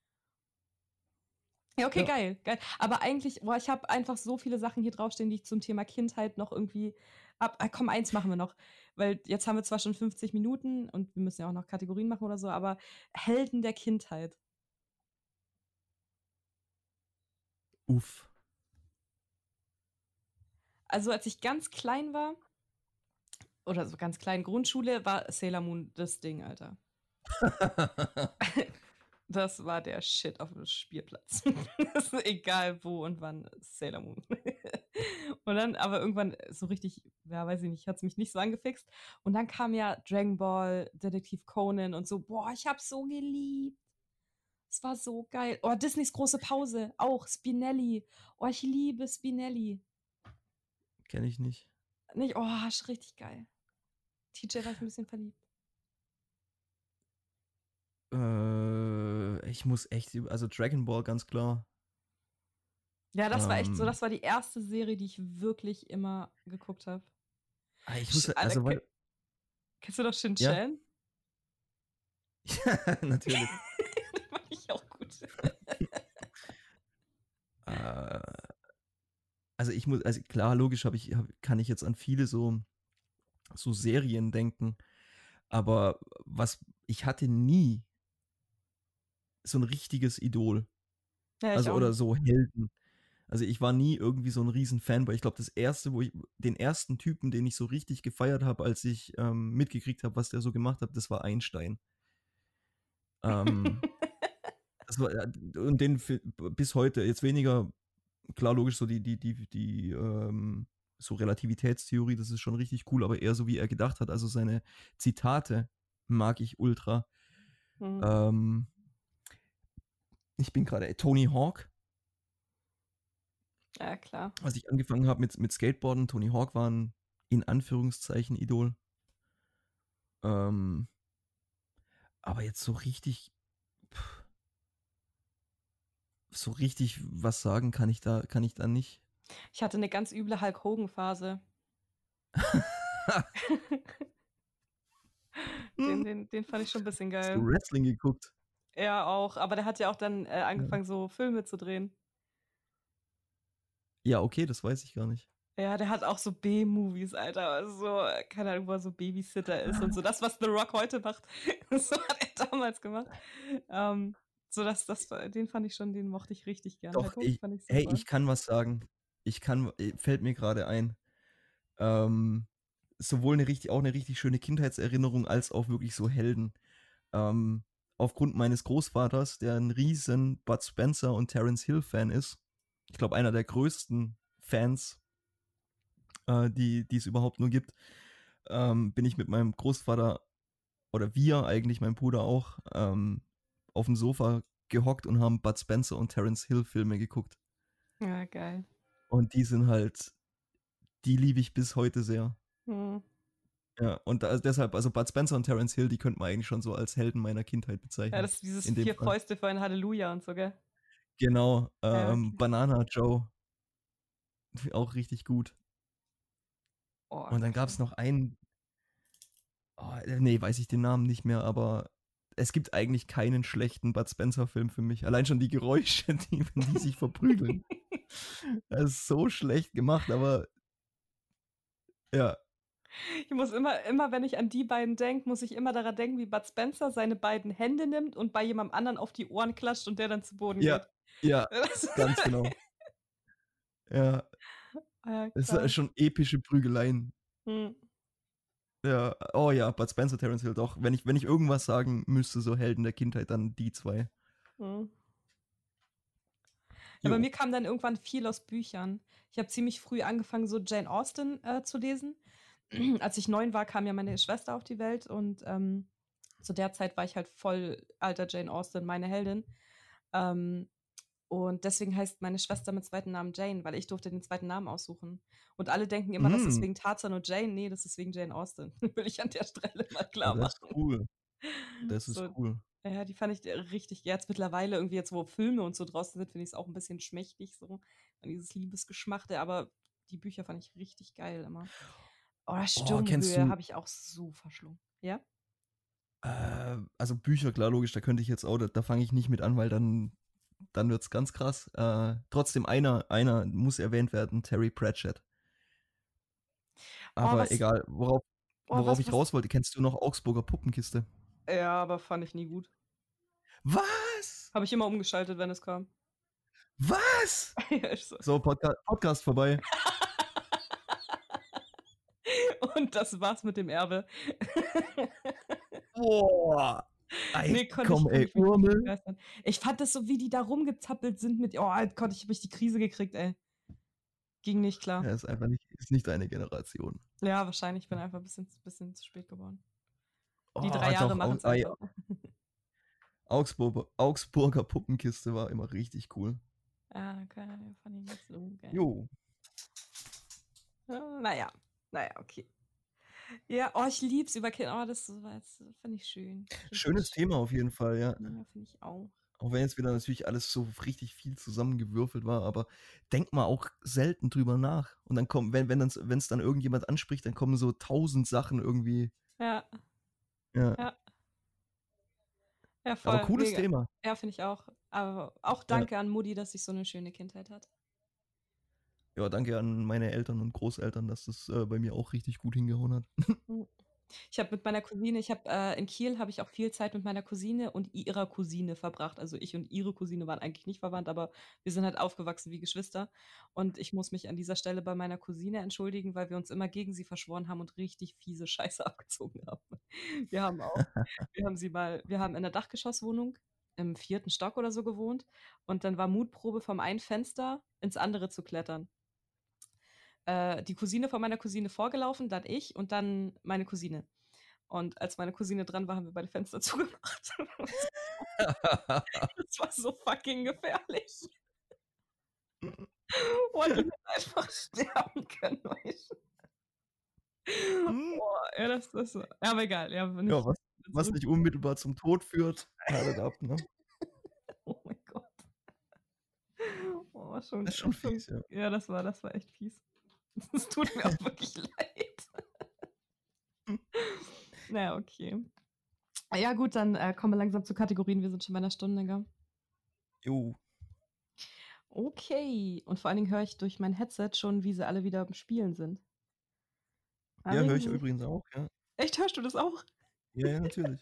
Speaker 2: Ja, okay,
Speaker 1: Ja,
Speaker 2: geil, geil. Aber eigentlich boah, ich habe einfach so viele Sachen hier draufstehen, die ich zum Thema Kindheit noch irgendwie ab ah, komm, eins machen wir noch, weil jetzt haben wir zwar schon fünfzig Minuten und wir müssen ja auch noch Kategorien machen oder so, aber Helden der Kindheit.
Speaker 1: uff.
Speaker 2: Also, als ich ganz klein war oder so ganz klein, Grundschule, war Sailor Moon das Ding, Alter. Das war der Shit auf dem Spielplatz. Das ist egal wo und wann, Sailor Moon. Und dann aber irgendwann so richtig, ja, weiß ich nicht, hat's mich nicht so angefixt. Und dann kam ja Dragon Ball, Detektiv Conan und so. Boah, ich hab's so geliebt. Es war so geil. Oh, Disneys große Pause, auch Spinelli. Oh, ich liebe Spinelli.
Speaker 1: Kenne ich nicht.
Speaker 2: Nicht, oh, ist richtig geil. T J war ich ein bisschen verliebt.
Speaker 1: Äh, ich muss echt über also Dragon Ball ganz klar.
Speaker 2: Ja, das war echt so,
Speaker 1: Ähm,
Speaker 2: das war die erste Serie, die ich wirklich immer geguckt habe.
Speaker 1: ah, ich muss
Speaker 2: Sch Alter,
Speaker 1: also
Speaker 2: ke
Speaker 1: weil
Speaker 2: kennst du noch Shin
Speaker 1: ja?
Speaker 2: Chan?
Speaker 1: Ja, natürlich.
Speaker 2: Den fand ich auch gut.
Speaker 1: Äh, also ich muss also klar, logisch habe ich habe kann ich jetzt an viele so so Serien denken, aber was ich hatte nie so 'n richtiges Idol,
Speaker 2: Ja, ich
Speaker 1: also
Speaker 2: auch
Speaker 1: oder
Speaker 2: nicht.
Speaker 1: so Helden. Also, ich war nie irgendwie so 'n riesen Fanboy. Ich glaube, das erste, wo ich den ersten Typen, den ich so richtig gefeiert habe, als ich, ähm, mitgekriegt habe, was der so gemacht hat, das war Einstein. Ähm, das war äh, und den fi bis heute jetzt weniger klar, logisch, so die die die die, ähm so Relativitätstheorie, das ist schon richtig cool, aber eher so, wie er gedacht hat. Also, seine Zitate mag ich ultra.
Speaker 2: Mhm.
Speaker 1: Ähm, ich bin grade Tony Hawk,
Speaker 2: Ja, klar.
Speaker 1: als ich angefangen habe mit mit Skateboarden, Tony Hawk war 'n in Anführungszeichen Idol. Ähm, aber jetzt so richtig so richtig was sagen kann ich da kann ich da nicht.
Speaker 2: Ich hatte 'ne ganz üble Hulk Hogan-Phase. Den
Speaker 1: Hm,
Speaker 2: den den fand ich schon 'n bisschen
Speaker 1: hast du
Speaker 2: geil.
Speaker 1: Wrestling geguckt?
Speaker 2: Er auch, aber der hat ja auch dann, äh,
Speaker 1: Ja.
Speaker 2: angefangen, so Filme zu drehen.
Speaker 1: Ja, okay, das weiß ich gar nicht.
Speaker 2: Ja, der hat auch so B-Movies, Alter. Also so, äh, keine Ahnung, wo er so Babysitter ist und so. Das, was The Rock heute macht, so hat er damals gemacht. Ähm, so das das war den fand ich schon den mochte ich richtig gern.
Speaker 1: Doch,
Speaker 2: Hulk Hogan
Speaker 1: ich
Speaker 2: fand ich
Speaker 1: hey,
Speaker 2: super.
Speaker 1: ich kann was sagen. Ich kann äh, fällt mir grade ein. Ähm, sowohl 'ne richtig auch 'ne richtig schöne Kindheitserinnerung als auch wirklich so Helden. Ähm, aufgrund meines Großvaters, der 'n riesen Bud Spencer und Terence Hill Fan ist. Ich glaube, einer der größten Fans, äh, die die es überhaupt nur gibt, ähm, bin ich mit meinem Großvater oder wir eigentlich, mein Bruder auch, ähm, aufm Sofa gehockt und haben Bud Spencer und Terence Hill Filme geguckt.
Speaker 2: Ja, geil.
Speaker 1: Und die sind halt die liebe ich bis heute sehr.
Speaker 2: Mhm.
Speaker 1: Ja, und da deshalb also Bud Spencer und Terence Hill, die könnte man eigentlich schon so als Helden meiner Kindheit
Speaker 2: Ja,
Speaker 1: bezeichnen,
Speaker 2: das ist dieses
Speaker 1: in dem
Speaker 2: vier
Speaker 1: Fall.
Speaker 2: Fäuste für ein Halleluja und so, gell?
Speaker 1: Genau,
Speaker 2: Ja,
Speaker 1: ähm,
Speaker 2: okay.
Speaker 1: Banana Joe, auch richtig gut.
Speaker 2: Oh,
Speaker 1: Und dann
Speaker 2: geil.
Speaker 1: gab's noch einen, oh, äh, ne, weiß ich den Namen nicht mehr, aber es gibt eigentlich keinen schlechten Bud Spencer-Film für mich. Allein schon die Geräusche, die, wenn die sich verprügeln. Das ist so schlecht gemacht, aber ja.
Speaker 2: Ich muss immer, immer, wenn ich an die beiden denke, muss ich immer daran denken, wie Bud Spencer seine beiden Hände nimmt und bei jemandem anderen auf die Ohren klatscht und der dann zu Boden
Speaker 1: Ja,
Speaker 2: geht.
Speaker 1: ja,
Speaker 2: Das
Speaker 1: ganz genau. Ja,
Speaker 2: Ja,
Speaker 1: es
Speaker 2: krass.
Speaker 1: ist schon epische Prügeleien.
Speaker 2: Hm.
Speaker 1: Ja, oh ja, Bud Spencer, Terence Hill, doch. Wenn ich, wenn ich irgendwas sagen müsste, so Helden der Kindheit, dann die zwei.
Speaker 2: Hm. Ja, bei
Speaker 1: Jo.
Speaker 2: mir kam dann irgendwann viel aus Büchern. Ich habe ziemlich früh angefangen, so Jane Austen äh, zu lesen. Als ich neun war, kam ja meine Schwester auf die Welt und ähm, zu der Zeit war ich halt voll alter Jane Austen, meine Heldin. Ähm, und deswegen heißt meine Schwester mit zweiten Namen Jane, weil ich durfte den zweiten Namen aussuchen. Und alle denken immer, das ist
Speaker 1: Mm.
Speaker 2: wegen Tarzan und Jane. Nee, das ist wegen Jane Austen. Will ich an der Stelle mal
Speaker 1: Oh,
Speaker 2: klar
Speaker 1: das ist
Speaker 2: machen.
Speaker 1: cool. Das ist
Speaker 2: So,
Speaker 1: cool.
Speaker 2: ja, die fand ich richtig. Jetzt mittlerweile, irgendwie jetzt, wo Filme und so draußen sind, finde ich es auch ein bisschen schmächtig, so an dieses Liebesgeschmachte. Aber die Bücher fand ich richtig geil immer. Oh,
Speaker 1: Oh, kennst
Speaker 2: Sturmhöhe
Speaker 1: du,
Speaker 2: habe ich auch so verschlungen. Ja?
Speaker 1: äh, also Bücher, klar, logisch, da könnte ich jetzt auch, da, da fange ich nicht mit an, weil dann, dann wird es ganz krass. Äh, trotzdem, einer, einer muss erwähnt werden, Terry Pratchett.
Speaker 2: Oh,
Speaker 1: Aber
Speaker 2: was,
Speaker 1: egal, worauf,
Speaker 2: oh,
Speaker 1: worauf
Speaker 2: was,
Speaker 1: ich
Speaker 2: was.
Speaker 1: raus wollte, kennst du noch Augsburger Puppenkiste?
Speaker 2: Ja, aber fand ich nie gut.
Speaker 1: Was?
Speaker 2: Habe ich immer umgeschaltet, wenn es kam.
Speaker 1: Was?
Speaker 2: Ja, ist so.
Speaker 1: So, Podca Podcast vorbei.
Speaker 2: Und das war's mit dem Erbe.
Speaker 1: Boah. Ey,
Speaker 2: Nee, konnte
Speaker 1: komm,
Speaker 2: ich, konnte
Speaker 1: ey,
Speaker 2: ich mich nicht
Speaker 1: Urmel.
Speaker 2: begeistern. Ich fand das so, wie die da rumgezappelt sind mit. Oh, Gott, ich habe ich die Krise gekriegt, ey. Ging nicht klar.
Speaker 1: Er ist einfach nicht, ist nicht deine Generation.
Speaker 2: Ja, wahrscheinlich. Ich bin einfach ein bisschen, bisschen zu spät geworden. Die
Speaker 1: Oh,
Speaker 2: drei Jahre
Speaker 1: doch,
Speaker 2: machen
Speaker 1: Au
Speaker 2: es
Speaker 1: ey,
Speaker 2: einfach.
Speaker 1: Augsburger, Augsburger Puppenkiste war immer richtig cool.
Speaker 2: Ja, okay, fand ich nicht so geil.
Speaker 1: Jo.
Speaker 2: Ja, naja, naja, okay. Ja, oh, ich lieb's über Kinder. Oh, das war jetzt, finde ich schön. Richtig
Speaker 1: Schönes
Speaker 2: schön.
Speaker 1: Thema auf jeden Fall, ja.
Speaker 2: Ja, finde ich auch.
Speaker 1: Auch wenn jetzt wieder natürlich alles so richtig viel zusammengewürfelt war, aber denk mal auch selten drüber nach. Und dann kommt, wenn wenn dann, wenn es dann irgendjemand anspricht, dann kommen so tausend Sachen irgendwie.
Speaker 2: Ja,
Speaker 1: Ja.
Speaker 2: ja. Ja,
Speaker 1: Aber
Speaker 2: voll.
Speaker 1: cooles
Speaker 2: Mega.
Speaker 1: Thema.
Speaker 2: Ja, finde ich auch. Aber auch
Speaker 1: Ja.
Speaker 2: danke an Mutti, dass ich so eine schöne Kindheit hat.
Speaker 1: Ja, danke an meine Eltern und Großeltern, dass das äh, bei mir auch richtig gut hingehauen hat.
Speaker 2: Hm. Ich habe mit meiner Cousine, ich habe äh, in Kiel habe ich auch viel Zeit mit meiner Cousine und ihrer Cousine verbracht. Also ich und ihre Cousine waren eigentlich nicht verwandt, aber wir sind halt aufgewachsen wie Geschwister. Und ich muss mich an dieser Stelle bei meiner Cousine entschuldigen, weil wir uns immer gegen sie verschworen haben und richtig fiese Scheiße abgezogen haben. Wir haben auch, wir haben sie mal, wir haben in der Dachgeschosswohnung im vierten Stock oder so gewohnt und dann war Mutprobe vom einen Fenster ins andere zu klettern. Äh, die Cousine von meiner Cousine vorgelaufen, dann ich und dann meine Cousine. Und als meine Cousine dran war, haben wir beide Fenster zugemacht. Das war so fucking gefährlich. Boah, die hätte einfach sterben können, weißt du?
Speaker 1: Hm.
Speaker 2: Boah, ja, das, das, ja, aber egal. Ja, nicht,
Speaker 1: Ja, was, was nicht unmittelbar zum Tod führt, haltet ab, ne?
Speaker 2: Oh mein Gott. Oh, schon,
Speaker 1: Das ist schon
Speaker 2: schon,
Speaker 1: fies, ja.
Speaker 2: ja, das war, das war echt fies. Es tut mir auch wirklich leid. Naja, okay. Ja, gut, dann äh, kommen wir langsam zu Kategorien. Wir sind schon bei einer Stunde, gell?
Speaker 1: Jo.
Speaker 2: Okay. Und vor allen Dingen höre ich durch mein Headset schon, wie sie alle wieder am Spielen sind. Da
Speaker 1: Ja,
Speaker 2: regen
Speaker 1: höre ich
Speaker 2: sie sich-
Speaker 1: übrigens auch, ja.
Speaker 2: Echt, hörst du das auch?
Speaker 1: Ja, ja, natürlich.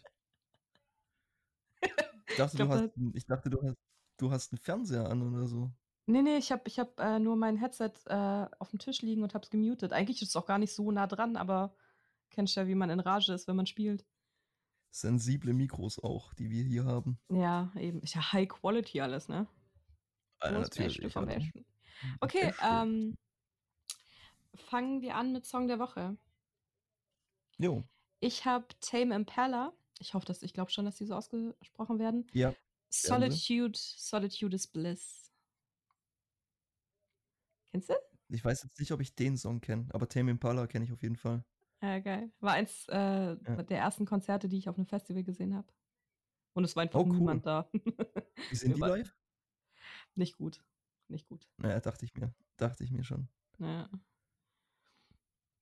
Speaker 1: Ich dachte,
Speaker 2: Ich glaub,
Speaker 1: du hast,
Speaker 2: da-
Speaker 1: ich dachte, du hast, du hast einen Fernseher an oder so.
Speaker 2: Nee, nee, ich habe ich hab, äh, nur mein Headset äh, auf dem Tisch liegen und hab's gemutet. Eigentlich ist es auch gar nicht so nah dran, aber kennst ja, wie man in Rage ist, wenn man spielt.
Speaker 1: Sensible Mikros auch, die wir hier haben.
Speaker 2: Ja, eben. Ist ja High Quality alles, ne?
Speaker 1: Ah,
Speaker 2: Nur
Speaker 1: ja,
Speaker 2: das Beste
Speaker 1: natürlich.
Speaker 2: vom
Speaker 1: Also,
Speaker 2: Besten. Okay,
Speaker 1: Beste.
Speaker 2: ähm, fangen wir an mit Song der Woche.
Speaker 1: Jo.
Speaker 2: Ich habe Tame Impala. Ich hoffe, dass ich glaube schon, dass die so ausgesprochen werden.
Speaker 1: Ja. werden sie.
Speaker 2: Solitude, Solitude is Bliss. Kennst du?
Speaker 1: Ich weiß jetzt nicht, ob ich den Song kenne, aber Tame Impala kenne ich auf jeden Fall.
Speaker 2: Ja, geil. War eins äh,
Speaker 1: Ja.
Speaker 2: der ersten Konzerte, die ich auf einem Festival gesehen habe. Und es war einfach
Speaker 1: Oh, cool.
Speaker 2: niemand da.
Speaker 1: Wie sind die
Speaker 2: Wir waren-
Speaker 1: live?
Speaker 2: Nicht gut. Nicht gut.
Speaker 1: Naja, dachte ich mir. Dachte ich mir schon.
Speaker 2: Ja.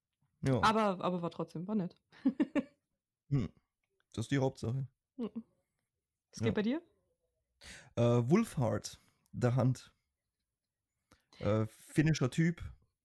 Speaker 1: Ja.
Speaker 2: Aber, aber war trotzdem, war nett.
Speaker 1: Hm. Das ist die Hauptsache.
Speaker 2: Was
Speaker 1: Ja.
Speaker 2: geht bei dir?
Speaker 1: Äh, Wolfheart, The Hunt. Äh, finnischer Typ,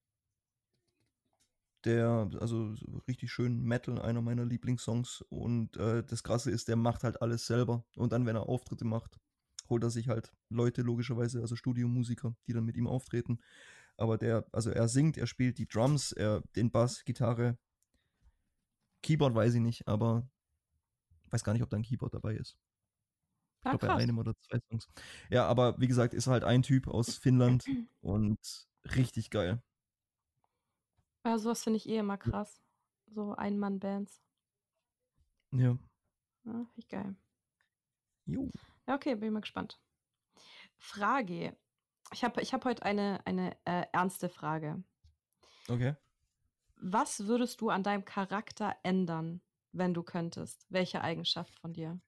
Speaker 1: der, also so richtig schön Metal, einer meiner Lieblingssongs. Und äh, das Krasse ist, der macht halt alles selber. Und dann, wenn er Auftritte macht, holt er sich halt Leute logischerweise, also Studiomusiker, die dann mit ihm auftreten. Aber der, also er singt, er spielt die Drums, er den Bass, Gitarre, Keyboard weiß ich nicht, aber weiß gar nicht, ob da ein Keyboard dabei ist. Ich
Speaker 2: Ah,
Speaker 1: glaube bei
Speaker 2: krass.
Speaker 1: einem oder zwei Songs. Ja, aber wie gesagt, ist halt ein Typ aus Finnland und richtig geil.
Speaker 2: Ja, sowas finde ich eh immer krass. So Ein-Mann-Bands.
Speaker 1: Ja.
Speaker 2: Ja, finde ich geil.
Speaker 1: Jo.
Speaker 2: Ja, okay, bin ich mal gespannt. Frage. Ich habe ich hab heute eine, eine äh, ernste Frage.
Speaker 1: Okay.
Speaker 2: Was würdest du an deinem Charakter ändern, wenn du könntest? Welche Eigenschaft von dir?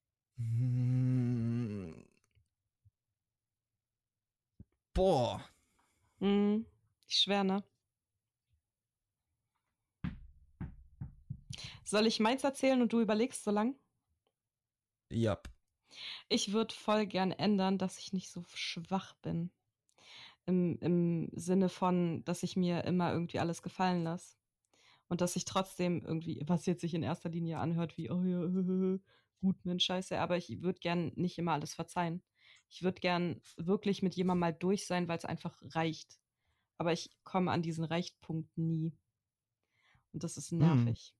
Speaker 1: Hm. Boah.
Speaker 2: Hm, schwer, ne? Soll ich meins erzählen und du überlegst so lang?
Speaker 1: Ja.
Speaker 2: Ich würde voll gern ändern, dass ich nicht so schwach bin. Im, Im Sinne von, dass ich mir immer irgendwie alles gefallen lasse. Und dass ich trotzdem irgendwie, was jetzt sich in erster Linie anhört, wie, oh ja, äh, gut, Mensch, scheiße, aber ich würde gern nicht immer alles verzeihen. Ich würde gern wirklich mit jemandem mal durch sein, weil es einfach reicht. Aber ich komme an diesen Reichtpunkt nie. Und das ist
Speaker 1: Hm.
Speaker 2: nervig.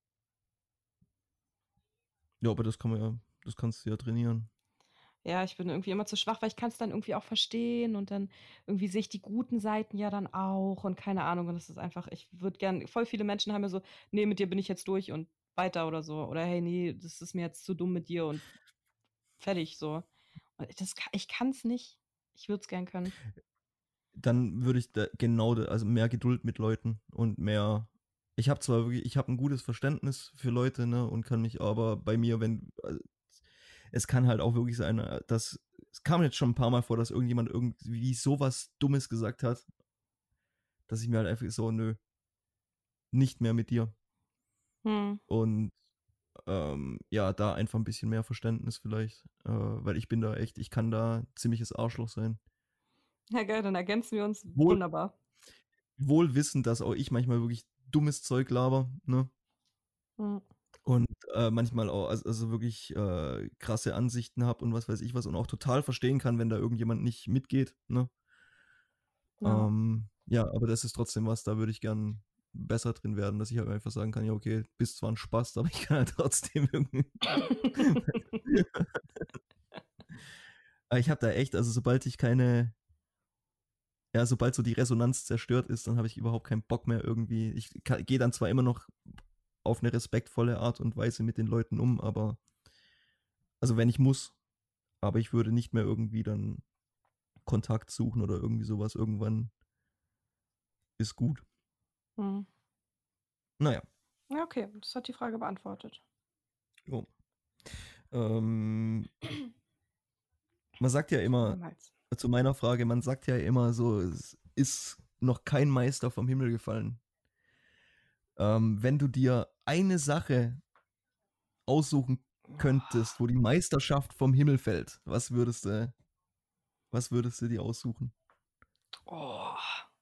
Speaker 1: Ja, aber das kann man ja, das kannst du ja trainieren.
Speaker 2: Ja, ich bin irgendwie immer zu schwach, weil ich kann es dann irgendwie auch verstehen und dann irgendwie sehe ich die guten Seiten ja dann auch und keine Ahnung. Und das ist einfach, ich würde gern, voll viele Menschen haben ja so, nee, mit dir bin ich jetzt durch und weiter oder so. Oder hey, nee, das ist mir jetzt zu dumm mit dir und fertig so. Und das, ka- ich kann es nicht. Ich würde es gern können.
Speaker 1: Dann würde ich da genau, da- also mehr Geduld mit Leuten und mehr. Ich habe zwar wirklich, ich habe ein gutes Verständnis für Leute, ne, und kann mich aber bei mir, wenn, also, es kann halt auch wirklich sein, äh, dass, es kam jetzt schon ein paar Mal vor, dass irgendjemand irgendwie sowas Dummes gesagt hat, dass ich mir halt einfach so, nö, nicht mehr mit dir.
Speaker 2: Hm.
Speaker 1: Und ähm, ja, da einfach ein bisschen mehr Verständnis vielleicht, äh, weil ich bin da echt, ich kann da ziemliches Arschloch sein.
Speaker 2: Ja, geil, dann ergänzen wir uns
Speaker 1: Wohl,
Speaker 2: wunderbar.
Speaker 1: wohl wissend, dass auch ich manchmal wirklich dummes Zeug laber, ne?
Speaker 2: Hm.
Speaker 1: Und äh, manchmal auch, also, also wirklich äh, krasse Ansichten habe und was weiß ich was und auch total verstehen kann, wenn da irgendjemand nicht mitgeht, ne?
Speaker 2: Ja.
Speaker 1: Ähm, ja, aber das ist trotzdem was, da würde ich gern besser drin werden, dass ich halt einfach sagen kann, ja, okay, bist zwar ein Spaß, aber ich kann halt trotzdem irgendwie. Aber ich habe da echt, also sobald ich keine, ja, sobald so die Resonanz zerstört ist, dann habe ich überhaupt keinen Bock mehr irgendwie. Ich gehe dann zwar immer noch auf eine respektvolle Art und Weise mit den Leuten um, aber, also wenn ich muss, aber ich würde nicht mehr irgendwie dann Kontakt suchen oder irgendwie sowas. Irgendwann ist gut.
Speaker 2: Hm.
Speaker 1: Naja.
Speaker 2: Ja, okay, das hat die Frage beantwortet.
Speaker 1: Jo. Ähm, man sagt ja immer,
Speaker 2: Mehrmals.
Speaker 1: zu meiner Frage, man sagt ja immer so, es ist noch kein Meister vom Himmel gefallen. Ähm, wenn du dir eine Sache aussuchen könntest, wo die Meisterschaft vom Himmel fällt, was würdest du, was würdest du dir aussuchen?
Speaker 2: Oh.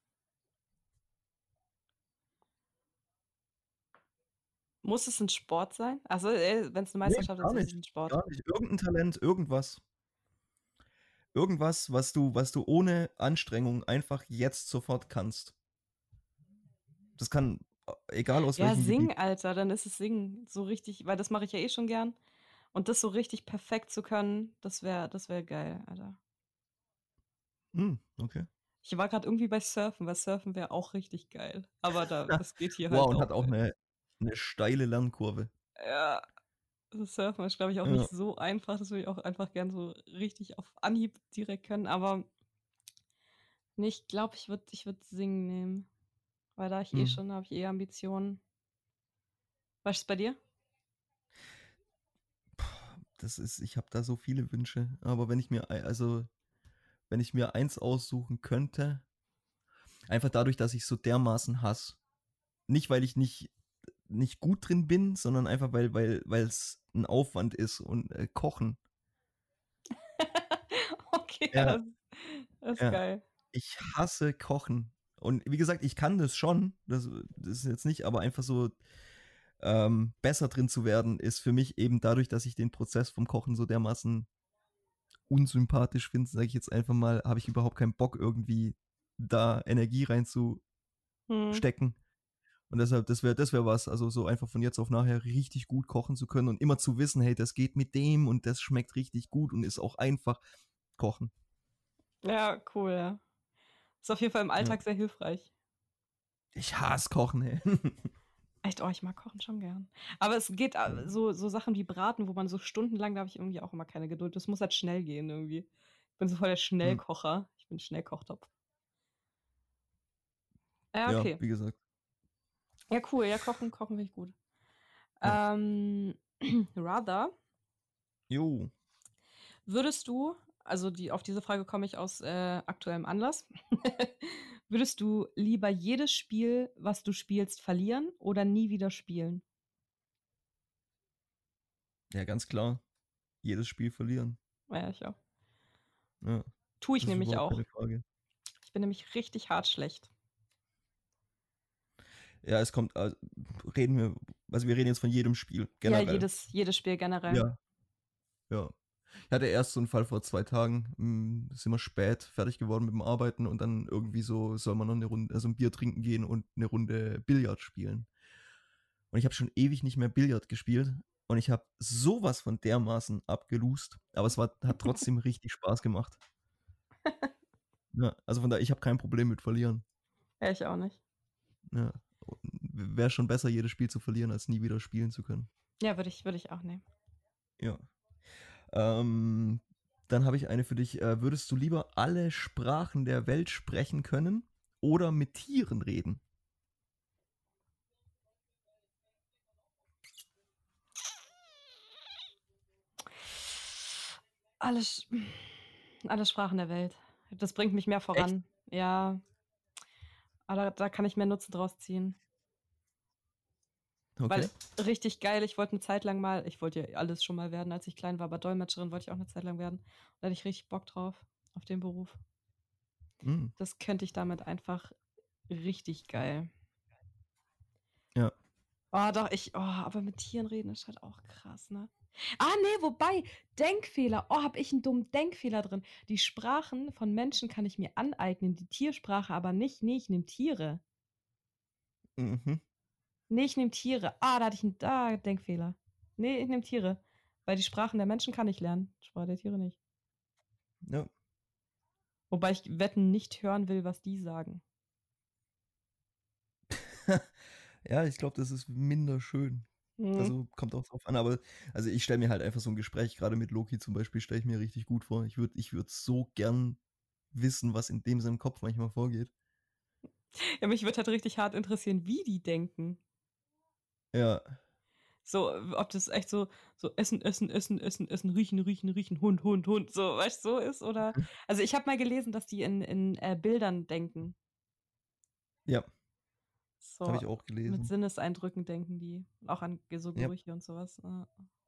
Speaker 2: Muss es ein Sport sein? Also, äh, wenn es eine
Speaker 1: Nee,
Speaker 2: Meisterschaft ist,
Speaker 1: gar
Speaker 2: ist es
Speaker 1: nicht.
Speaker 2: ein Sport.
Speaker 1: Gar nicht. Irgendein Talent, irgendwas. Irgendwas, was du, was du ohne Anstrengung einfach jetzt sofort kannst. Das kann, äh, egal aus
Speaker 2: Ja,
Speaker 1: welchem Gebiet.
Speaker 2: singen, Alter, dann ist es singen. So richtig, weil das mache ich ja eh schon gern. Und das so richtig perfekt zu können, das wäre das wär geil, Alter.
Speaker 1: Hm, okay.
Speaker 2: Ich war gerade irgendwie bei Surfen, weil Surfen wäre auch richtig geil. Aber da, das geht hier
Speaker 1: Wow,
Speaker 2: halt
Speaker 1: und
Speaker 2: auch.
Speaker 1: hat auch eine, eine steile Lernkurve.
Speaker 2: Ja, also Surfen ist, glaube ich, auch
Speaker 1: Ja.
Speaker 2: nicht so einfach. Das würde ich auch einfach gern so richtig auf Anhieb direkt können. Aber nee, ich glaube, ich würde ich würd singen nehmen. Weil da ich eh
Speaker 1: Hm.
Speaker 2: schon, habe ich eh Ambitionen. Was ist bei dir?
Speaker 1: Das ist, ich habe da so viele Wünsche, aber wenn ich mir, ei- also, wenn ich mir eins aussuchen könnte, einfach dadurch, dass ich so dermaßen hasse. Nicht, weil ich nicht, nicht gut drin bin, sondern einfach, weil, weil, weil es ein Aufwand ist und äh, Kochen.
Speaker 2: Ja,
Speaker 1: Ja,
Speaker 2: das das ist
Speaker 1: ja.
Speaker 2: geil.
Speaker 1: Ich hasse Kochen. Und wie gesagt, ich kann das schon. Das das ist jetzt nicht, aber einfach so, ähm, besser drin zu werden, ist für mich eben dadurch, dass ich den Prozess vom Kochen so dermaßen unsympathisch finde, sage ich jetzt einfach mal, habe ich überhaupt keinen Bock, irgendwie da Energie reinzustecken.
Speaker 2: Mhm.
Speaker 1: Und deshalb, das wäre das wäre was, also so einfach von jetzt auf nachher richtig gut kochen zu können und immer zu wissen, hey, das geht mit dem und das schmeckt richtig gut und ist auch einfach kochen.
Speaker 2: Ja, cool, ja. Ist auf jeden Fall im
Speaker 1: Ja.
Speaker 2: Alltag sehr hilfreich.
Speaker 1: Ich hasse Kochen, ey.
Speaker 2: Echt, oh, ich mag Kochen schon gern. Aber es geht
Speaker 1: Ja.
Speaker 2: äh, so, so Sachen wie Braten, wo man so stundenlang, da habe ich irgendwie auch immer keine Geduld. Das muss halt schnell gehen irgendwie. Ich bin so voll der
Speaker 1: Hm.
Speaker 2: Schnellkocher. Ich bin Schnellkochtopf. Ja,
Speaker 1: Ja,
Speaker 2: okay.
Speaker 1: wie gesagt.
Speaker 2: Ja, cool. Ja, kochen, kochen finde ich gut.
Speaker 1: Ja.
Speaker 2: Ähm, rather,
Speaker 1: Jo.
Speaker 2: würdest du, also die, auf diese Frage komme ich aus äh, aktuellem Anlass, würdest du lieber jedes Spiel, was du spielst, verlieren oder nie wieder spielen?
Speaker 1: Ja, ganz klar. Jedes Spiel verlieren.
Speaker 2: Ja, ich auch.
Speaker 1: Ja.
Speaker 2: Tue ich
Speaker 1: Das ist
Speaker 2: nämlich
Speaker 1: überhaupt
Speaker 2: auch.
Speaker 1: keine Frage.
Speaker 2: Ich bin nämlich richtig hart schlecht.
Speaker 1: Ja, es kommt, also, reden wir, also wir reden jetzt von jedem Spiel,
Speaker 2: Ja,
Speaker 1: generell.
Speaker 2: jedes, jedes Spiel generell.
Speaker 1: Ja, ja. Ich hatte erst so einen Fall vor zwei Tagen, hm, sind wir spät fertig geworden mit dem Arbeiten und dann irgendwie so soll man noch eine Runde, also ein Bier trinken gehen und eine Runde Billard spielen. Und ich habe schon ewig nicht mehr Billard gespielt und ich habe sowas von dermaßen abgelust, aber es war, hat trotzdem richtig Spaß gemacht. Ja, also von daher, ich habe kein Problem mit verlieren.
Speaker 2: Ja, ich auch nicht.
Speaker 1: Ja, wäre schon besser, jedes Spiel zu verlieren, als nie wieder spielen zu können.
Speaker 2: Ja, würde ich, würde ich auch nehmen.
Speaker 1: Ja. Ähm, dann habe ich eine für dich. Äh, würdest du lieber alle Sprachen der Welt sprechen können oder mit Tieren reden?
Speaker 2: Alle, Sch- alle Sprachen der Welt. Das bringt mich mehr
Speaker 1: Echt?
Speaker 2: voran. Ja, aber da, da kann ich mehr Nutzen draus ziehen. Weil
Speaker 1: Okay.
Speaker 2: richtig geil, ich wollte eine Zeit lang mal, ich wollte ja alles schon mal werden, als ich klein war, aber Dolmetscherin wollte ich auch eine Zeit lang werden. Da hatte ich richtig Bock drauf, auf den Beruf.
Speaker 1: Mm,
Speaker 2: Das könnte ich damit einfach richtig geil.
Speaker 1: ja.
Speaker 2: Oh, doch, ich, oh, aber mit Tieren reden ist halt auch krass, ne? Ah, nee, wobei, Denkfehler. Oh, hab ich einen dummen Denkfehler drin. Die Sprachen von Menschen kann ich mir aneignen, die Tiersprache aber nicht. Nee, ich nehme Tiere.
Speaker 1: Mhm.
Speaker 2: Nee, ich nehme Tiere. Ah, da hatte ich einen da, Denkfehler. Nee, ich nehme Tiere. Weil die Sprachen der Menschen kann ich lernen. Die Sprache der Tiere nicht.
Speaker 1: Ja.
Speaker 2: Wobei ich wetten nicht hören will, was die sagen.
Speaker 1: Ja, ich glaube, das ist minder schön.
Speaker 2: Hm.
Speaker 1: Also kommt auch drauf an, aber also ich stelle mir halt einfach so ein Gespräch, gerade mit Loki zum Beispiel, stelle ich mir richtig gut vor. Ich würde ich würd so gern wissen, was in dem seinem Kopf manchmal vorgeht.
Speaker 2: Ja, mich würde halt richtig hart interessieren, wie die denken.
Speaker 1: Ja.
Speaker 2: So, ob das echt so, so Essen, Essen, Essen, Essen, Essen, riechen, riechen, riechen, Hund, Hund, Hund, so, weißt du, so ist, oder? Also ich habe mal gelesen, dass die in, in äh, Bildern denken.
Speaker 1: Ja, habe
Speaker 2: So,
Speaker 1: ich auch
Speaker 2: mit
Speaker 1: gelesen.
Speaker 2: Sinneseindrücken denken die. Auch an Ge- so
Speaker 1: Ja,
Speaker 2: Gerüche und sowas. Ja.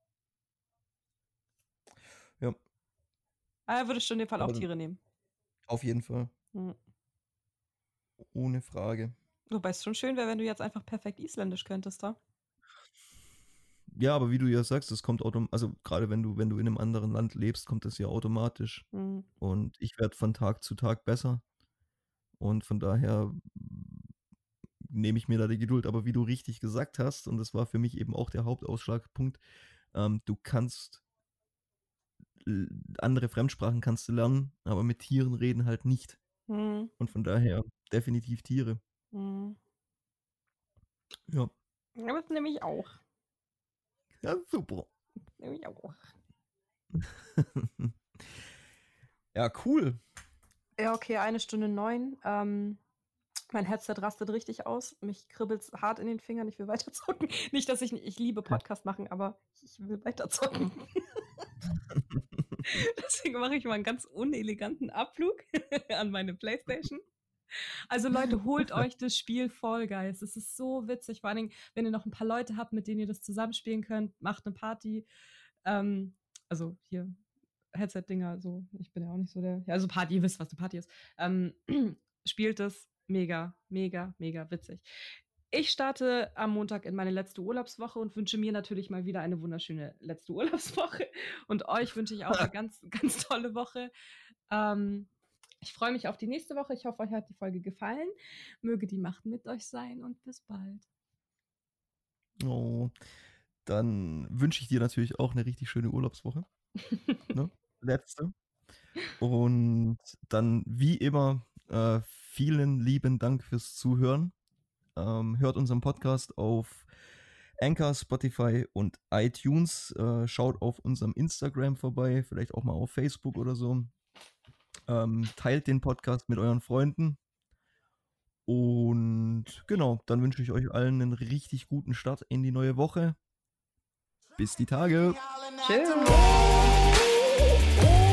Speaker 1: ja.
Speaker 2: Aber würde ich schon in dem Fall auch
Speaker 1: Aber dann
Speaker 2: Tiere nehmen.
Speaker 1: auf jeden Fall.
Speaker 2: Hm.
Speaker 1: Ohne Frage.
Speaker 2: Wobei es schon schön wäre, wenn du jetzt einfach perfekt Isländisch könntest, da.
Speaker 1: Ja, aber wie du ja sagst, das kommt automatisch, also gerade wenn du, wenn du in einem anderen Land lebst, kommt das ja automatisch.
Speaker 2: Hm.
Speaker 1: Und ich werde von Tag zu Tag besser. Und von daher mm, nehme ich mir da die Geduld. Aber wie du richtig gesagt hast, und das war für mich eben auch der Hauptausschlagpunkt, ähm, du kannst l- andere Fremdsprachen kannst du lernen, aber mit Tieren reden halt nicht.
Speaker 2: Hm.
Speaker 1: Und von daher definitiv Tiere.
Speaker 2: Hm.
Speaker 1: Ja.
Speaker 2: Aber das nehme ich auch.
Speaker 1: Ja, super.
Speaker 2: Nehme ich auch.
Speaker 1: Ja, cool.
Speaker 2: Ja, okay, eine Stunde neun. Ähm, mein Headset rastet richtig aus. Mich kribbelt's hart in den Fingern. Ich will weiter zocken. Nicht, dass ich nicht, ich liebe Podcast machen, aber ich will weiter zocken. Deswegen mache ich mal einen ganz uneleganten Abflug an meine Playstation. Also Leute, holt euch das Spiel Fall Guys. Es ist so witzig. Vor allen Dingen, wenn ihr noch ein paar Leute habt, mit denen ihr das zusammenspielen könnt, macht eine Party. Ähm, also hier Headset-Dinger, so. Ich bin ja auch nicht so der, ja, also Party, ihr wisst, was eine Party ist. Ähm, spielt es mega, mega, mega witzig. Ich starte am Montag in meine letzte Urlaubswoche und wünsche mir natürlich mal wieder eine wunderschöne letzte Urlaubswoche. Und euch wünsche ich auch eine ganz, ganz tolle Woche. Ähm, ich freue mich auf die nächste Woche. Ich hoffe, euch hat die Folge gefallen. Möge die Macht mit euch sein und bis bald.
Speaker 1: Oh, dann wünsche ich dir natürlich auch eine richtig schöne Urlaubswoche. Ne? Letzte. Und dann wie immer äh, vielen lieben Dank fürs Zuhören. Ähm, hört unseren Podcast auf Anchor, Spotify und iTunes. Äh, schaut auf unserem Instagram vorbei, vielleicht auch mal auf Facebook oder so. Ähm, teilt den Podcast mit euren Freunden. Und genau, dann wünsche ich euch allen einen richtig guten Start in die neue Woche. Bis die Tage.
Speaker 2: Tschüss.